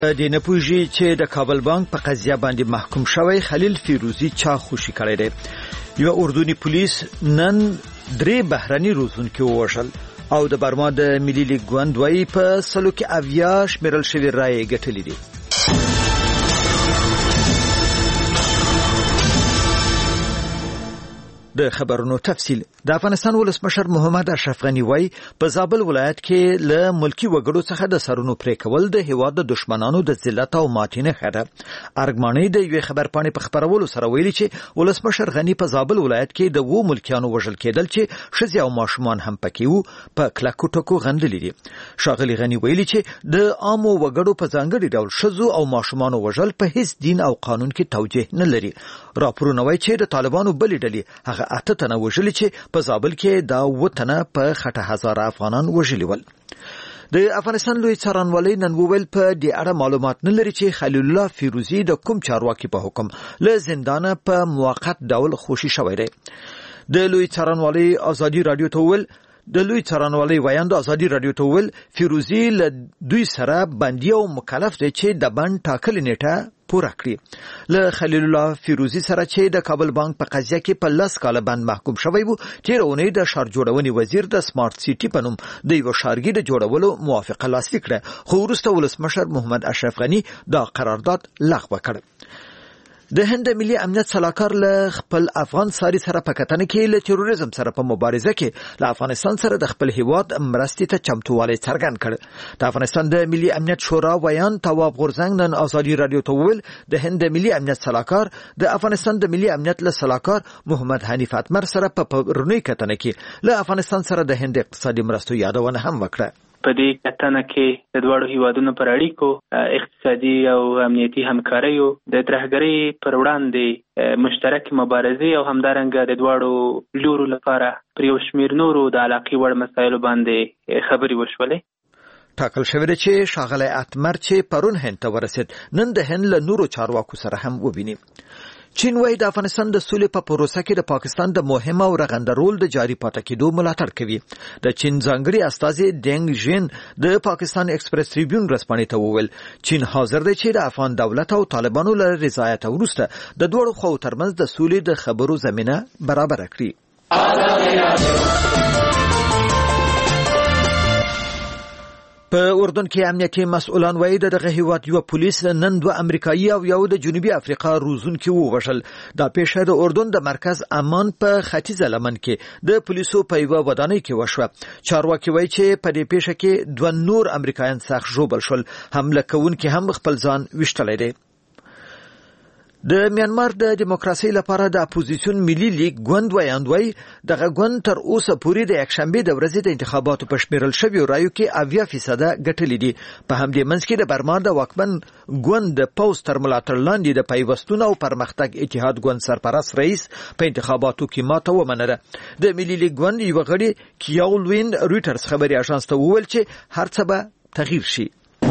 د نپوژي چې د کابل بانک په قضیه باندې محکوم شوی خلیل فیروزی چا خوشی کړی دی. یو اردنی پولیس نن 3 بهرني روزونکي ووژل او د برما د ملي لیګ ګوند په سلو کې اویا شمیرل شوی رای ګټلې دي. د خبرونو تفصیل. د افغانستان ولسمشر محمد اشرف غنی وایي په زابل ولایت کې له ملکی وګړو څخه د سرونو پرې کول د هیواد د دشمنانو د ذلت او ماتې نښه ده. ارګماني د یوې خبرپاڼې په خبرولو سره ویلي چې ولسمشر غنی په زابل ولایت کې د 2 ملکیانو وژل کېدل چې ښځې او ماشومان هم پکې وو په کلکو ټکو غندلې دي. ښاغلي غنی ویلي چې د عامو وګړو په ځانګړي ډول ښځو او ماشومانو وژل په هیڅ دین او قانون کې توجیه نه لري. راپورونه وایي چې د طالبانو بلې ډلې هغه 8 تنه وژلي چې په زابل کې دا 2 تنه په خټه هزاره افغانان وژلي ول. د افغانستان لوی څارنوالۍ نن وویل په دې اړه معلومات نه لري چې خلیل الله فیروزی د کوم چارواکي په حکم له زندانه په موقت ډول خوشي شوی دی. د لوی څارنوالۍ ازادي رادیو ته ویل د لوی څارنوالۍ ویاند ازادي رادیو ته ویل فیروزی له دوی سره بندي او مکلف دی چې د بند ټاکلې نیټه پوره کړي. له خلیل الله فیروزی سره چې د کابل بانک په قضیه کې په 10 کاله بند محکوم شوی وو چې رونی د شهر جوړونې وزیر د سمارټ سيټي په نوم د یو ښارګي د جوړولو موافقه لاسلیک کړه، خو وروسته ولسمشر محمد اشرف غنی دا قرارداد لغوه کړ. د هند ملي امنیت صلاحکار له خپل افغان ساري سره په کتنه کې له تروریزم سره په مبارزه کې له افغانستان سره د خپل هیواد مرستې ته چمتووالی څرګند کړ. د افغانستان د ملي امنیت شورا ویان تواب غورزنګ نن ازادي رادیو ته ویل د هند ملي امنیت صلاحکار د افغانستان د ملي امنیت له صلاحکار محمد حنیف اتمر سره په رونی کتنه کې له افغانستان سره د هند اقتصادي مرستو یادونه هم وکړه. په دې کتنه کې د دوړو هیوادونو پر اړیکو اقتصادي او امنیتي همکاري او د ترهګرۍ پر وړاندې مشترک مبارزه او همدارنګه د دوړو لورو لپاره پر یو شمیر نورو د علاقې وړ مسایلو باندې خبري وشولې. ټاکل شوی چې ښاغلی اتمر چې پرون هند ته ورسید نن د هند له نورو چارواکو سره هم وبیني. چین وايي د افغانستان د سولې په پروسه کې د پاکستان د مهمه او رغنده رول د جاري پاتې کېدو ملاتړ کوي. د چین ځانګړي استازي ډینګ ژین د پاکستان ایکسپریس ټریبیون رسپانې ته وویل چین حاضر دی چې د افغان دولت او طالبانو له رضایت وروسته د دوړو خو ترمنځ د سولې د خبرو زمينه برابر کړي. په اردن کې امنیتي مسؤلان وایي دغه هیواد یو پولیس نن 2 امریکایي او یو د جنوبي افریقا روزونکي ووژل. دا پیښه د اردن د مرکز امان په ختیځ لمن کې د پولیسو په یو ودانۍ کې وشوه. چارواکي وایي چې په دې پیښه کې 2 نور امریکایان سخت ژوبل شول. حمله کوونکي هم خپل ځان وشتلی دی. د میانمار د دیموکراسي لپاره د اپوزیسیون ملي لیګ ګوند ویاندوي دغه ګوند تر اوسه پورې د یکشنبه د ورځې د انتخاباتو په شمیرل شوی رایو کې 80% ګټلې دي. په همدې منځ کې د برما د واکمن ګوند د پوز تر ملاتړ لاندې د پیوستون او پرمختګ اتحاد ګوند سرپرست رئیس په انتخاباتو کې ماته ومنله. د ملي لیګ ګوند یو غړي کیاولوین رويټرز خبري اژانس ته وویل چې هر څه به تغییر شي.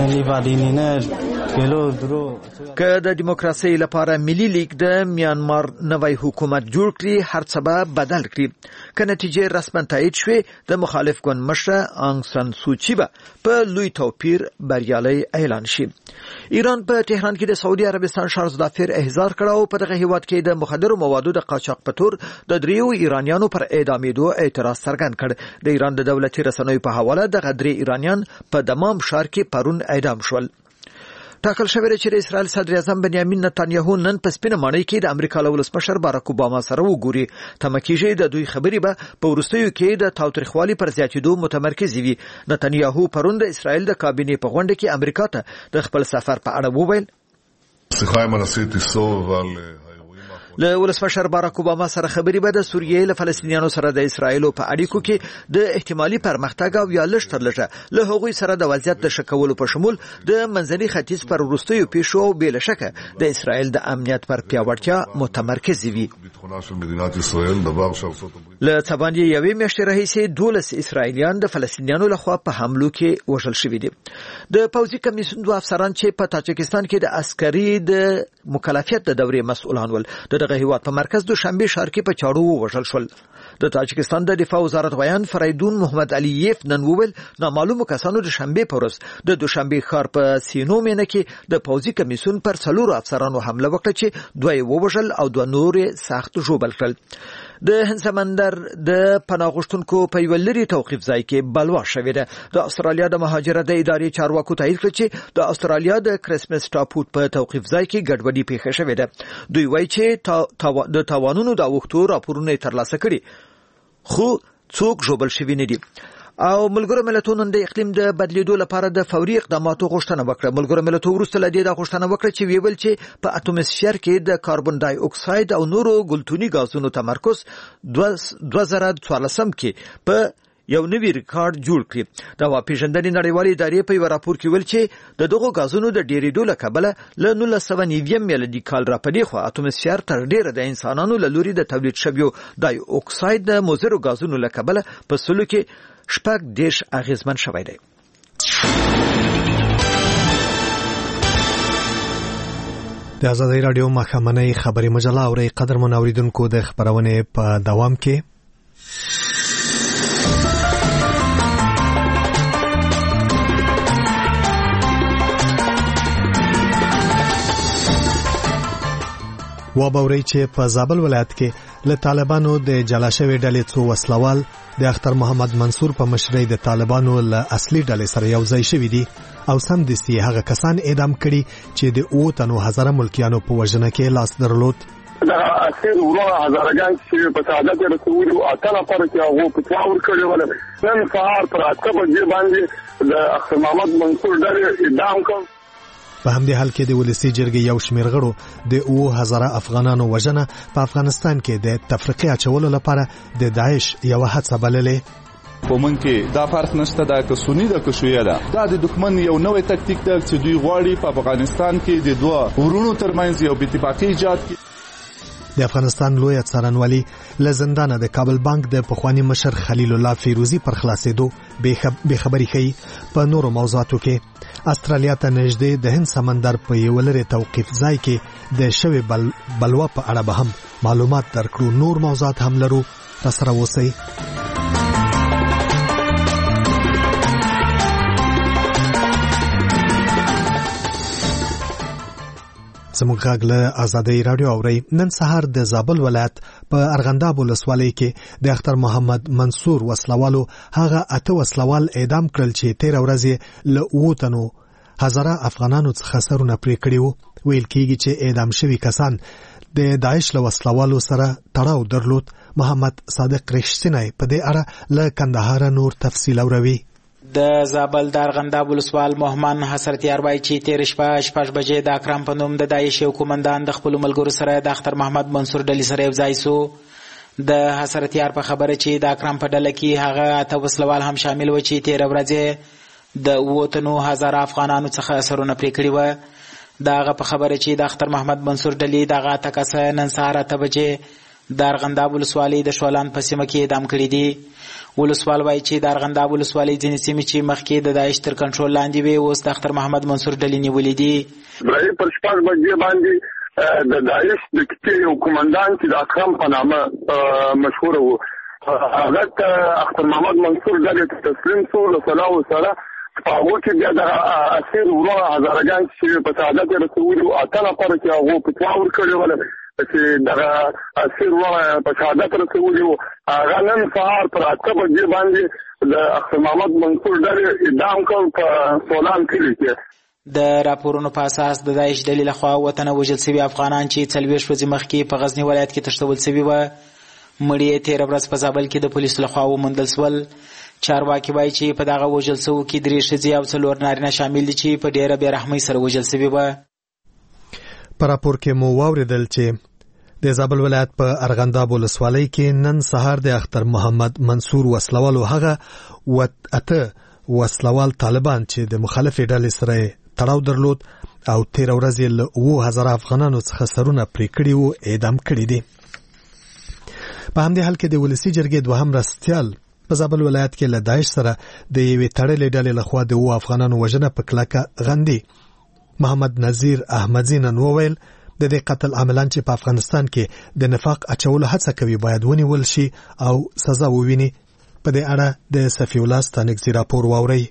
که د دیموکراسي لپاره ملي لیګ د میانمار نوی حکومت جوړ کړي هر څه به بدل کړي. که نتیجه رسما تایید شوه د مخالف ګوند مشره آنګ سان سوچي به په لوی توپیر بریالي اعلان شي. ایران په تهران کې د سعودي عربستان شارزدافر احضار کړه او په دغه هیواد کې د مخدرو موادو د قاچاق په تور د 3 ایرانیانو پر اعدامېدو اعتراض څرګند کړ. د ایران د دولتي رسنیو په حواله دغه 3 ایرانیان په دمام ښار کې پرون اعدام شول. ټاکل شوی چې د اسرائیل صدر اعظم بنیامین نتانیاهو نن په سپینه ماڼۍ کې د امریکا له ولسمشر باراک اوباما سره وګوري. تمه کېږي د دوی خبرې به په وروستیو کې د تاوتریخوالي پر زیاتېدو متمرکز وي. نتانیاهو پرون د اسرائیل د کابینې په غونډه کې امریکا ته د خپل سفر په اړه وویل. له ولسمشر باراک اوباما سره خبرې به د سوریې له فلسطینیانو سره د اسرائیل په اړیکو کې د احتمالي پرمختګ او یا لږ تر لږه له هغوی سره د وضعیت د شکولو په شمول د منځني ختیځ پر وروستیو پیښو او بې له شکه د اسرائیل د امنیت پر پیاوړتیا متمرکز وي. له څه باندې یوې میاشتې راهیسې 12 اسرائیلیان د فلسطینیانو لخوا په حملو کې وژل شوي دي. د پوځي کمیسیون 2 افسران چې په تاجکستان کې د عسکري د مکلفیت د دورې مسؤلان ول د دغه هیواد په مرکز دوشنبه ښار کې په چاړو وژل شول. د تاجکستان د دفاع وزارت ویان فریدون محمد علییف نن وویل نامعلومو کسانو د شنبه په ورځ د دوشنبه ښار په سینو مینه کې د پوځي کمیسیون پر 4 افسرانو حمله وکړه چې دوی ووژل او دوه نور سخت ژوبل کړل. د هند سمندر د پناه غوښتونکو په یو لري توقیف ځای کې بلوا شوې ده. د استرالیا د مهاجرت ادارې چارواکو تایید کړ چې د استرالیا د کریسمس ټاپو په توقیف ځای کې ګډوډي پیښه شوې ده. دوی وایي چې د تاوانونو د اوښتو راپورونه ترلاسه کړي خو څوک ژوبل شوي نه دي. او ملګرو ملتونو د اقلیم د بدلیدو لپاره د فوري اقداماتو غوښتنه وکړه. ملګرو ملتونو وروسته لدې د غوښتنه وکړه چې ویل چې په اټوموسفیر کې د کاربن ډای اکساید او نورو ګلتوني غازونو تمرکز 2014 کې په یو نوی ریکارډ جوړ کړي. د واپیژندنې نړیوالې ادارې په یو راپور کې ویل چې د دغو غازونو د ډېرېدو له کبله له 1990 میلادي کال راپدې خو اټوموسفیر تر ډېره د انسانانو له لوري د تولید شویو ډای اکساید د مضرو غازونو له کبله په سلو کې شپږ دیش اغیزمن شوی دی. د آزادۍ راډیو ماښامنۍ خبري مجله اوري قدرمن اوریدونکو د خبرونې په دوام کې وبوري چې په زابل ولایت کې له طالبانو د جلاشوي ډلې څو وسلوال د اختر محمد منصور په مشرۍ د طالبانو له اصلي ډلې سره یو ځای شوي دي او سم دستي هغه کسان اعدام کړي چې د 3000 ملکیانو په وژنه کې لاس درلود. دا اخر ورو هزارګان چې په سعادت رسول او اتنه پر کې هغه په تاور کړي ول نن سهار پر اته بجې باندې د اختر محمد منصور ډلې اعدام کړ. په همدې حال کې د ولسی جرګې یو شمېر غړو د 2000 افغانانو وژنه په افغانستان کې د تفریقې اچولو لپاره د داعش یو هڅه بللې. په مونږ کې دا فرق نشته دا که سنی ده که شیعه ده. دا د دښمن یو نوې تکتیک ده چې دوی غواړي په افغانستان کې د دوه ورونو ترمنځ یو اتفاقي ایجاد کړي. د افغانستان لوی څارنوالي له زندانه د کابل بانک د پخوانی مشر خلیل الله فیروزی پر خلاصېدو به خبري کوي. په نورو موضوعاتو کې استرالیا ته نږدې د هند سمندر په یو لري توقیف ځای کې د شوی بلوا په اړه به هم معلومات درکړو. نور موضوعات هم لرو، راسره اوسئ. زموږ غږ له آزادۍ راډیو اوري. نن سهار د زابل ولایت په ارغنداب ولسوالۍ کې د اختر محمد منصور وسلوالو هغه 8 وسلوال اعدام کړل چې 13 ورځې له 3000 افغانانو څخه سرونه پرې کړي وو. ویل کېږي چې اعدام شوي کسان د داعش له وسلوالو سره تړاو درلود. محمد صادق رښتینی په دې اړه له کندهار نور تفصیل اوروي. د زابل د ارغنداب ولسوال محمد حسرتیار وایي چې تیر شپږ بجې د اکرام په نوم د داعش یو کومندان د خپل ملګرو سره د اختر محمد منصور ډلې سره یو ځای سو. د حسرتیار په خبره چې د اکرام په ډله کې هغه 8 وسلوال هم شامل و چې تیر ورځې د 3000 افغانانو څخه سرونه پرې کړي و. دغه په خبره چې د اختر محمد منصور ډلې دغه تکسه نن سهار 8 بجې د ارغنداب ولسوالۍ د شولان په سیمه کې اعدام کړي دي. ولسوال وایي چې د ارغنداب ولسوالۍ ځینې سیمې چې مخکې د داعش تر کنټرول لاندې وي اوس د اختر محمد منصور ډلې نیولې دي. پر 6 بجې باندې د داعش د کتې یو کومندان چې د اکرم په نامه مشهور و هغه اختر محمد منصور ډلې تسلیم شو له سلاو سره په هغه کې بیا د اخر ورو هزارګان چې په سعادت رسول او اتنه پر کې هغه په تاور کړي ول چې دغه اخر ورو په سعادت رسول هغه نن سهار پر 8 بجې باندې د اختر محمد منصور ډلې اعدام کړ په سولان کې. د راپورونو په اساس د داعش ډلې لخوا وطن وژل شوي افغانان چې 40 ورځې مخکې په غزنی ولایت کې تښتول شوي و مړي 13 ورځې په زابل کې د پولیسو لخوا وموندل شول. چارواکي وایي چې په دغه وژل شوو کې 3 ښځې او 4 نارینه شامل دي چې په ډېره بېرحمۍ سره وژل شوي و. په راپور کې مو واوریدل چې د زابل ولایت په ارغنداب ولسوالۍ کې نن سهار د اختر محمد منصور وسلوالو هغه 8 وسلوال طالبان چې د مخالفې ډلې سره تړاو درلود او 13 ورځې له 2000 افغانانو څخه سرونه پرې کړي وو اعدام کړي دي. په همدې حال کې د ولسی جرګې دوهم رستیال په زابل ولایت کې له داعش سره د یوې تړلې ډلې لخوا د افغانانو وژنه په کلکه غندي. محمد نذیر احمدزی نن وویل د دې قتل عاملان چې په افغانستان کې د نفاق اچولو هڅه کوي باید ونیول شي او سزا وویني. په دې اړه د صفی الله ستانکزي راپور واورئ.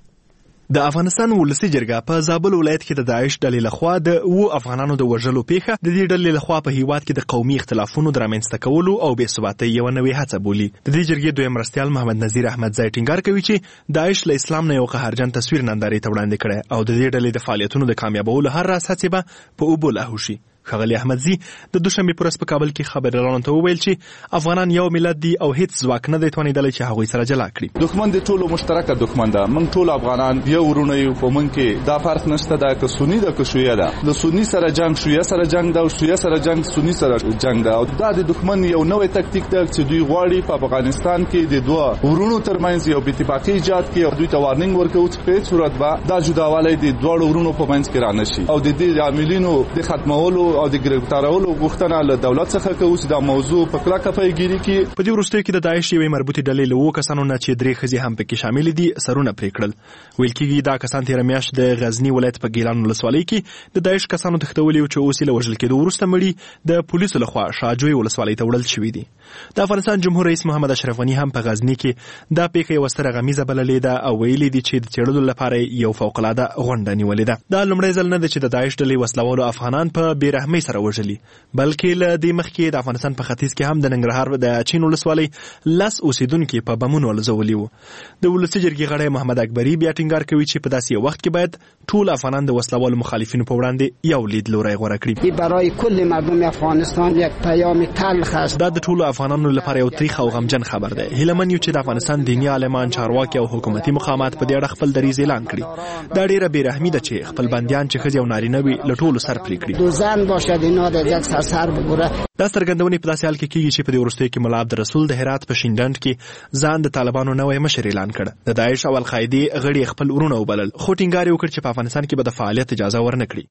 د افغانستان ولسی جرګه په زابل ولایت کې د داعش ډلې لخوا د افغانانو د وژلو پیښه د دې ډلې لخوا په هیواد کې د قومي اختلافونو د رامنځته کولو او بې ثباتۍ یو نوې هڅه بولي. د دې جرګې دویم مرستیال محمد نذیر احمدزی ټینګار کوي چې داعش له اسلام نه یو قهرجن تصویر نندارې ته وړاندې کړی او د دې ډلې د فعالیتونو د کامیابولو هر راز هڅې به په اوبو لاهو شي. ښاغلی احمدزي د دوشنبې په ورځ په کابل کې خبريالانو ته وویل چې افغانان یو ملت دي او هیڅ ځواک نه دی توانېدلی چې هغوی سره جلا کړي. دښمن د ټولو مشترکه دښمن ده. موږ ټول افغانان یو ورونه یو. په موږ کې دا فرق نشته ده که سنی ده که شیعه ده. د سنی سره جنگ شیعه سره جنگ ده او شیعه سره جنگ سنی سره جنگ ده. او دا د دښمن یو نوې تکتیک ده چې دوی غواړي په افغانستان کې د دوه ورونو ترمنځ یو بې اتفاقي ایجاد کړي او دوی ته وارنینګ ورکوي چې په هیڅ صورت به دا جداوالی د دواړو ورونو په منځ کې رانشي او د دې عاملینو د ختمولو او د ګرفتارولو غوښتنه له دولت څخه کوي چې دا موضوع په کلکه پیګیری کې. په دې وروستیو کې د داعش یوې مربوطې ډلې له 2 کسانو نه چې 3 ښځې هم پکې شامل دي سرونه پرې کړل. ویل کېږي دا کسان تېره میاشت د غزني ولایت په ګیلان ولسوالۍ کې د داعش کسانو تښتولي چې اوس یې له وژل کېدو وروسته مړي د پولیسو لخوا شاجوی ولسوالۍ ته وړل شوي دي. د افغانستان جمهور رئیس محمد اشرف غني هم په غزني کې دا پیښه یوه ستره غمیزه بللې ده او ویلي دي چې د څېړلو لپاره یو فوقالعاده غونډه نیولې ده. دا لومړی ځل نه ده چې د داعش ډلې وسلوالو افغانان په بې رحمۍ سره وژلي، بلکې له دې مخکې د افغانستان په ختیځ کې هم د ننګرهار د اچین ولسوالۍ 10 اوسېدونکي په بمونو الزولي وو. د ولسي جرګې غړی محمد اکبري بیا ټینګار کوي چې په داسې یو وخت کې باید ټول افغانان د وسلوالو مخالفینو په وړاندې یو لیدلوری غوره کړي. برای کل مردم افغانستان یک پیام تلخ است. دا د ټولو افغانانو لپاره یو تاریخ او غمجن خبر دی. هیلهمن یو چې د افغانستان دینی عالمان، چارواکي او حکومتي مقامات په دې اړه خپل دریځ اعلان کړي. دا ډیره بې رحمي ده چې خپل بندیان چې ښځې او نارینه وي له ټولو سر پرې کړي. دو زن باشد اینا د یک سر ببره. دا څرګندونې په داسې حال کې کېږي چې په دې وروستیو کې ملا عبدالرسول د هرات په شینډنډ کې ځان د طالبانو نوی مشر اعلان کړ. د داعش او القاعدې غړي خپل ورونه وبلل، خو ټینګار یې وکړ چې په افغانستان کې به د فعالیت اجازه ورنه کړي.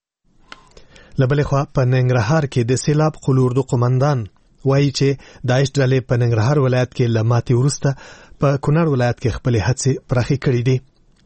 له بلې خوا په ننګرهار کې د سیلاب قلوردو قومندان وایي چې داعش ډلې په ننګرهار ولایت کې له ماتې وروسته په کونړ ولایت کې خپلې هڅې پراخې کړې دي.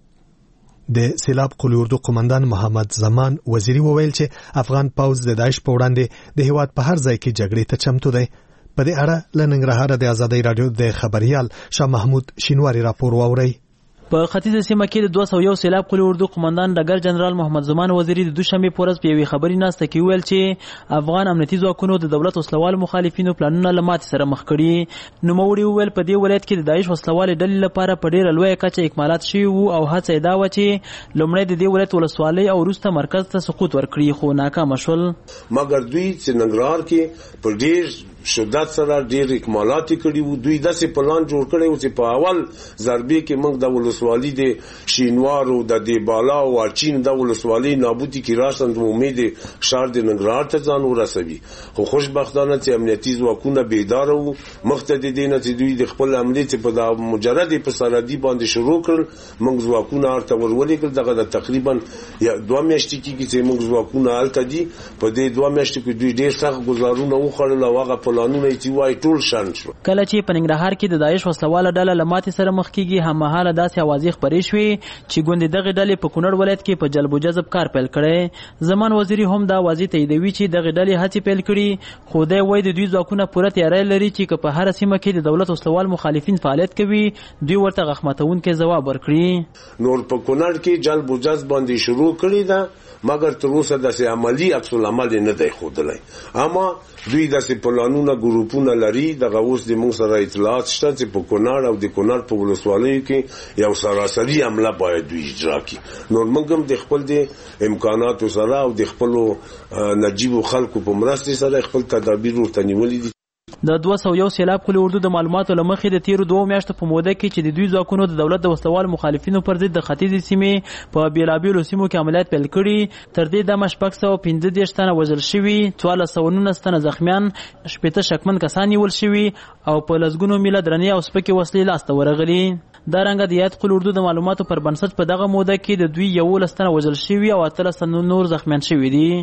د سیلاب قلوردو قومندان محمد زمان وزیری وویل چې افغان پوځ د داعش په وړاندې د هیواد په هر ځای کې جګړې ته چمتو دی. په دې اړه له ننګرهار د ازادۍ راډیو د خبريال شاه محمود شینواری راپور واورئ. په ختیځه سیمه کې د 201 سیلاب قلي اردو قومندان ډګر جنرال محمد زمان وزیری د دوشنبه په ورځ په یوې خبري ناسته کې ویل چې افغان امنیتي ځواکونو د دولت وسلوال مخالفینو پلانونه له ماتې سره مخ کړي. نوموړي وویل په دې ولایت کې د داعش وسلوال ډلې لپاره په ډېره لویه کچه اکمالات شوي وو او هڅه یې دا وه چې لومړی د دې ولایت ولسوالۍ او وروسته مرکز ته سقوط ورکړي، خو ناکامه شول. مګر دوی چې ننګرهار کې په ډېر شدت سره ډېر اکمالات کړي وو. دوی داسې پلان جوړ کړی و چې په اول ضربې کې موږ د ولسوالۍ د شینوارو د دیبالا او اچین د ولسوالۍ نابودي کې راشند امید شهر د ننګرهار ته ځان ورسوي. خو خوشبختانه چې امنیتي ځواکونه بیدار وو، مخته د دې نه چې دوی د خپل عملې چې په مجرد په سرحدي باندې شروع کړل، موږ ځواکونه ارته ورولېږل. دغه د تقریبا 2 میاشتې کې چې موږ ځواکونه هلته دي، په دې 2 میاشتې کې دوی ډېر سخت ګزارونه وخوړل او هغه پلانونه چې وای ټول شان شو. کله چې په ننګرهار کې د داعش وسلواله ډله له ماتې سره مخ کېږي، هممهاله داسې اوازې خپرې شوې چې ګوندې دغې ډلې په کونړ ولایت کې په جلب و جذب کار پیل کړی. زمان وزیري هم دا اوازې تاییدوي چې دغې ډلې هڅې پیل کړي، خو دی وایي د دوی ځواکونه پوره تیاری لري چې که په هره سیمه کې د دولت وسلوال مخالفین فعالیت کوي، دوی ورته غخمتونکی ځواب ورکړي. نور په کونړ کې جلب و جذب باندې شروع کړی ده، مګر تر اوسه داسې عملی عکس العمل نه دی ښودلی. اما دوی داسې پلانونه ګروپونه لري. دغه اوس د موږ سره اطلاعات شته چې په کونړ او د کونړ په ولسوالیو کې یو سراسري عمله باید دوی اجرا کړي. نور موږ هم د خپل د امکاناتو سره او د خپلو نجیبو خلکو په مرستې سره خپل تدابیر ورته نیولي دي. د 201 سیلاب قلي اردو د معلوماتو له مخې د تیرو 2 میاشتو په موده کې چې د دوی ځواکونو د دولت د وسلوال مخالفینو پر ضد د ختیځې سیمې په بیلابیلو سیمو کې عملیات پیل کړي. تر دې دمه 615 تنه وژل شوي، 1419 تنه زخمیان، 80 شکمن کسان نیول شوي او په لسګونو میله درنې او سپکې وسلې لاسته ورغلي. دا رنګه د یاد قلي اردو د معلوماتو پر بنسټ په دغه موده کې د دوی 11 تنه وژل شوي او 13 تنه نور زخمیان شوي دي.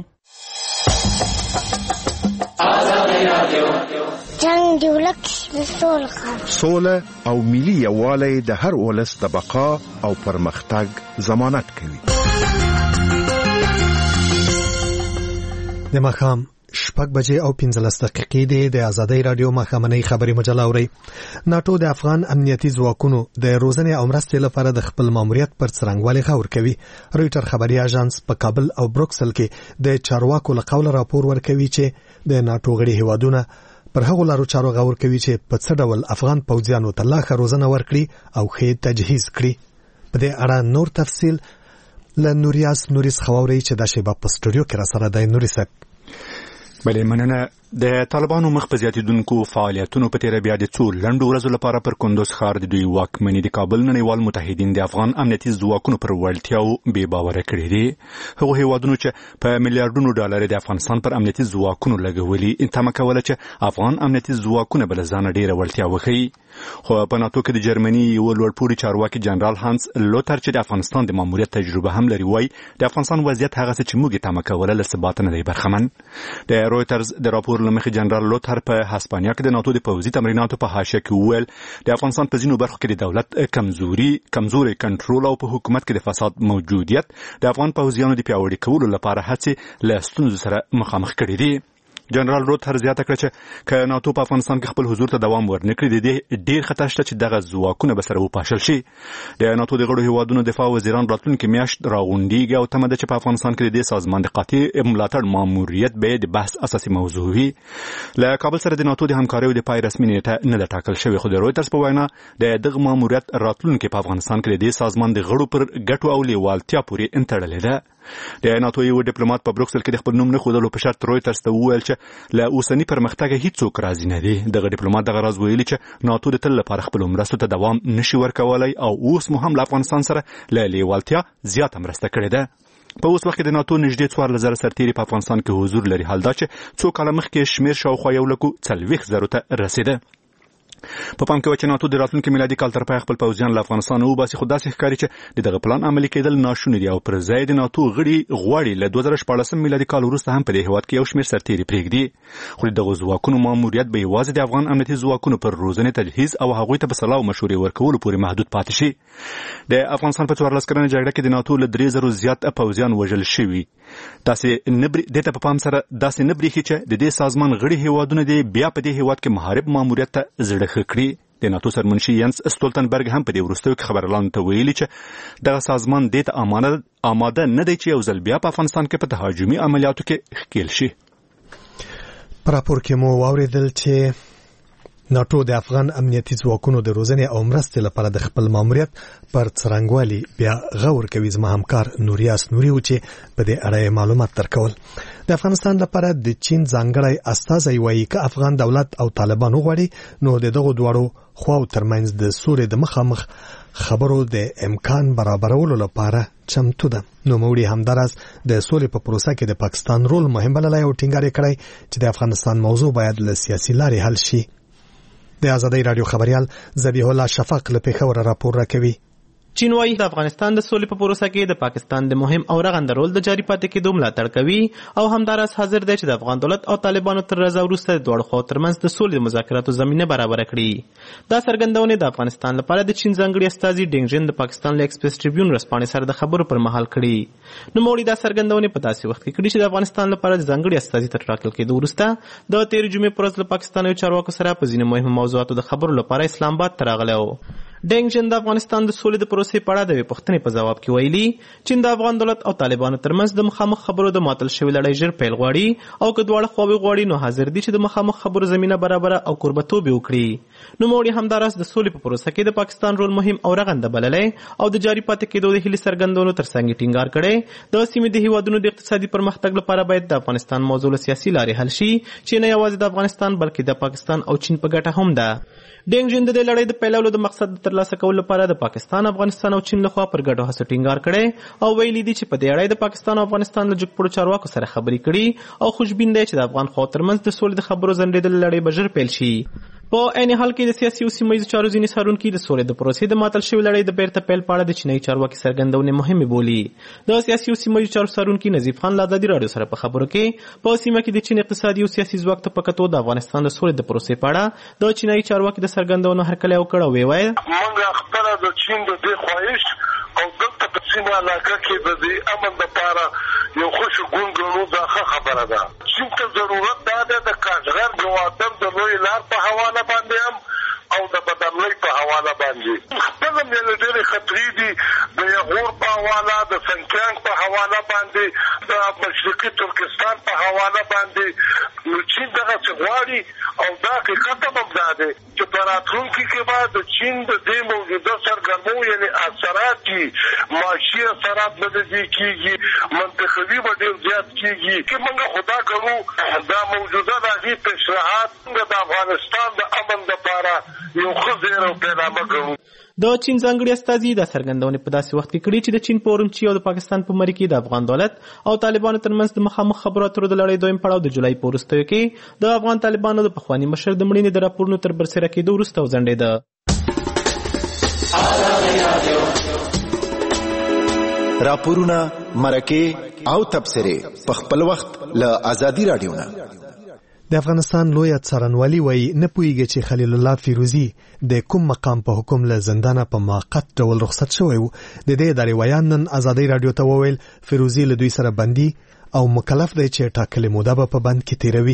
جنگ دی ولک سوله او ملي یووالی د هر ولس د بقا او پرمختګ ضمانت کوي. د ماښام 6:15 د آزادۍ رادیو مخامنۍ خبري مجله اوري. ناتو د افغان امنیتي ځواکونو د روزنې او مرستې لپاره د خپل ماموریت پر څرنګوالي خبر کوي. رويټر خبري اژانس په کابل او بروکسل کې د چارواکو له قوله راپور ورکوي چې د ناتو غړي هیوادونه پر هغو لارو چارو غور کوي چې په څه ډول افغان پوځیانو ته لا ښه روزنه ورکړي او ښه تجهیز کړي. په دې اړه نور تفصیل له نوریس خواوري چې د شیبه په سټوډیو کې را سره دی. نوریس بلې مننه. د طالبانو مخ په زیاتیدونکو فعالیتونو په تیر بیا د څو لنډو ورځو لپاره پر کندوز ښار د دوی واکمني د کابل نړیوال متحدین د افغان امنیتي ځواکونو پر وړتیاو بې باوره کړي دي. هغو هیوادونو چې په میلیارډونو ډالر د افغانستان پر امنیتي ځواکونو لګولي تمه کوله چې افغان امنیتي ځواکونه بل ځان ډیره وړتیا وښيي. خو په ناتو کې د جرمني یو لوړپوړي چارواکي جنرال هانس لوتر چې د افغانستان د ماموریت تجربه هم لري وایي د افغانستان وضعیت هغه څه چې موږ تمه کوله له ثبات نه دی برخمن. د رويټرز د راپور لمخې جنرال لوتر په هسپانیا کې د ناتو د پوځي تمریناتو په حاشیه کې وویل د افغانستان په ځینو برخو کې د دولت کمزوري کنټرول او په حکومت کې د فساد موجودیت د افغان پوځیانو د پیاوړي کولو لپاره هڅې له ستونزو سره مخامخ کړي دي. جنرال لوتر زیاته کړه چې که ناتو په افغانستان کې خپل حضور ته دوام ورنکړي د دې ډیر خطر شته چې دغه ځواکونه به سره وپاشل شي. د ناتو د غړو هیوادونو دفاع وزیران راتلونکي میاشت راغونډیږي او تمه ده چې په افغانستان کې د دې سازمان د قاطع ملاتړ ماموریت به د بحث اساسي موضوع وي. له کابل سره د ناتو د همکاریو د پای رسمي نیټه نه ده ټاکل شوې خو د رويټرز په وینا د دغه ماموریت راتلونکي په افغانستان کې د دې سازمان د غړو پر ګټو او لیوالتیا پورې تړلې ده. د ناتو یو ډیپلوماټ په بروکسل کې د خپل نوم نه ښودلو په شرط رويټرز ته وویل چې له اوسني پرمختګ هیڅوک راضي نه دي. دغه ډیپلوماټ دغه راز ویلي چې ناتو د تل لپاره خپل مرستو ته دوام نشي ورکولای او اوس مو هم له افغانستان سره له لیوالتیا زیاته مرسته کړې ده. په اوس وخت کې د ناتو نږدې 4000 سرتیري په افغانستان کې حضور لري. حال دا چې څو کاله مخکې شمیر شاوخوا 140,000 ته رسیده. په پام کې و چې ناتو د راتلونکي میلادي کال تر پای خپل پوځیان له افغانستان وباسي خو داسې ښکاري چې دغه پلان عملي کېدل ناشونی دی او پر ځای د ناتو غړي غواړي له 2014 میلادي کال وروسته هم په دې هېواد کې یو شمېر سرتیري پرېږدي. خو دغه ځواکونو ماموریت به یوازې د افغان امنیتي ځواکونو پر روزنې تجهیز او هغوی ته په صلاح او مشورې ورکولو پورې محدود پاتې شي. د افغانستان په 14 کلنه جګړه کې د ناتو له 3000 زیات پوځیان وژل شوي. داسې په پام سره داسې نه برېښي چې د دې سازمان غړي هېوادونه دي بیا په دې هېواد کې محارب ماموریت ته زړه ښه کړي. د ناتو سرمنشي ینس استولتنبرګ هم په دې وروستیو کې خبرلاندو ته ویلي چې دغه سازمان دې ته آماده نه دی چې یو ځل بیا په افغانستان کې په تهاجمي عملیاتو کې ښکېل شي. په راپور کې مو واورېدل چې ناتو د افغان امنیتي ځواکونو د روزنې او مرستې لپاره د خپل ماموریت پر څرنګوالي بیا غور کوي. زما همکار نوریاس نوري و چې په دې اړه معلومات درکول. د افغانستان لپاره د چین ځانګړی استازی وایي که افغان دولت او طالبان وغواړي نو دغه دواړو خواو ترمنځ د سولې د مخامخ خبرو د امکان برابرولو لپاره چمتو ده. نو موړي همدارس د سولې په پروسه کې د پاکستان رول مهم بللی او ټینګار کړی چې د افغانستان موضوع باید له سیاسي لارې حل شي. د آزادۍ رادیو خبريال ذبیح الله شفق له پیښور راپور راکوي. چین وايي د افغانستان د سولې په پروسه کې د پاکستان د مهم او رغنده رول د جاري پاتې کېدو ملاتړ کوي او همدارس حاضر دی چې د افغان دولت او طالبانو تر رضا وروسته د دواړو خواو ترمنځ د سولې مذاکراتو زمینه برابره کړي. دا څرګندونې د افغانستان لپاره د چین ځانګړي استازي ډینګ د پاکستان له ایکسپریس ټریبیون ورځپاڼې سره د خبرو پر مهال کړي. نو موړي دا څرګندونې په داسې وخت کې کړي چې د افغانستان لپاره د ځانګړي استازي تر ټاکل کېدو وروسته د تېرې جمعې په ورځ له پاکستاني چارواکو سره په ځینو مهمو موضوعاتو د خبرو لپاره اسلام آباد ته راغلی و. ډینګ د افغانستان د سولې د پروسې په اړه د پوښتنې په جواب کې ویلي چین د افغان دولت او طالبانو ترمنځ د مخامخ خبرو د ماتل شوې لړۍ ژر پیل غواړي او که دواړه خواوې غواړي نو حاضر دي چې د مخامخ خبرو زمینه برابره او کوربتوب وکړي. نو موړي همدارس د سولې په پروسه کې د پاکستان رول مهم او رغنده بللی او د جاري پاتې کېدو د هیلې څرګندولو ترڅنګ ټینګار کړی د سیمې د هیوادونو د اقتصادي پرمختګ لپاره باید د افغانستان موضوع له سیاسي لارې حل شي چې نه یوازې د افغانستان بلکې د پاکستان او چین په ګټه هم ده. ډینګ د لړۍ د پیلولو د مقصد د ترلاسه کولو لپاره د پاکستان، افغانستان او چین لخوا پر ګډو هڅو ټینګار کړي او ویلي دي چې په دې اړه د پاکستان او افغانستان له جګپړو چارواکو سره خبرې کړي او خوشبین دی چې د افغان خوا ترمنځ د سولې د خبرو ځنډېدلې لړۍ به ژر پیل شي. په عین حال کې د سیاسي او سیمه ییزو چارو ځینې څارونکي د سولې د پروسې د ماتل شوې لړۍ د بیرته پیل په اړه د چینایي چارواکي څرګندونې مهمې بولي. د سیاسي او سیمه ییزو چارو څارونکي نظیف خان له ازادي راډیو سره په خبرو کې په سیمه کې د چین اقتصادي او سیاسي ځواک ته په کتو د افغانستان د سولې د پروسې په اړه د چینایي چارواکي د څرګندونو هرکلی وکړ او ویل موږ خپله د چین د دې خواهش او دلته په سیمه علاقه کې د دې امن لپاره یو خوشګون ګڼو دا ښه خبره ده. چین ته ضرورت دا ده د کاشغر جوادم د لوی لار په حواله باندې هم او د بدرلۍ په حواله باندې خپل ملي ډېرې خطرې دي د یغور په حواله د سنکیانګ په حواله باندې د مشرقي ترکستان په حواله باندې نو چین دغه څه غواړي او دا حقیقت هم دا دی چې په راتلونکي کې به د چین د دې موجوده سرګرمو یعنې اثرات دي معاشي اثرات به د دې کېږي منطقوي به ډېر زیات کېږي که موږ خو دا کوو دا موجوده د هغې پیشنهاد د افغانستان د امن دپاره یو ښه زیر او پیلامه کوو. د چین ځانګړي استازي دا څرګندونې په داسې وخت کې کړي چې د چین په اورمچي او د پاکستان په مری کې د افغان دولت او طالبانو ترمنځ د مخامخ خبرو اترو د لړۍ دویم پړاو د جولای په وروستیو کې د افغان طالبانو د پخواني مشر د مړینې د راپورونو تر برسېره کېدو وروسته وځنډېده. راپورونه، مرکې او تبصرې په خپل وخت له آزادي رادیو نه. د افغانستان لوی څارنوالي وایي نه پوهیږي چې خلیل الله فیروزي د کوم مقام په حکم له زندانه په موقت ډول رخصت شوی و. د دې ادارې ویان نن آزادۍ رادیو ته وویل فیروزي له دوی سره بندي او مکلف دی چې ټاکلې موده به په بند کې تیروي.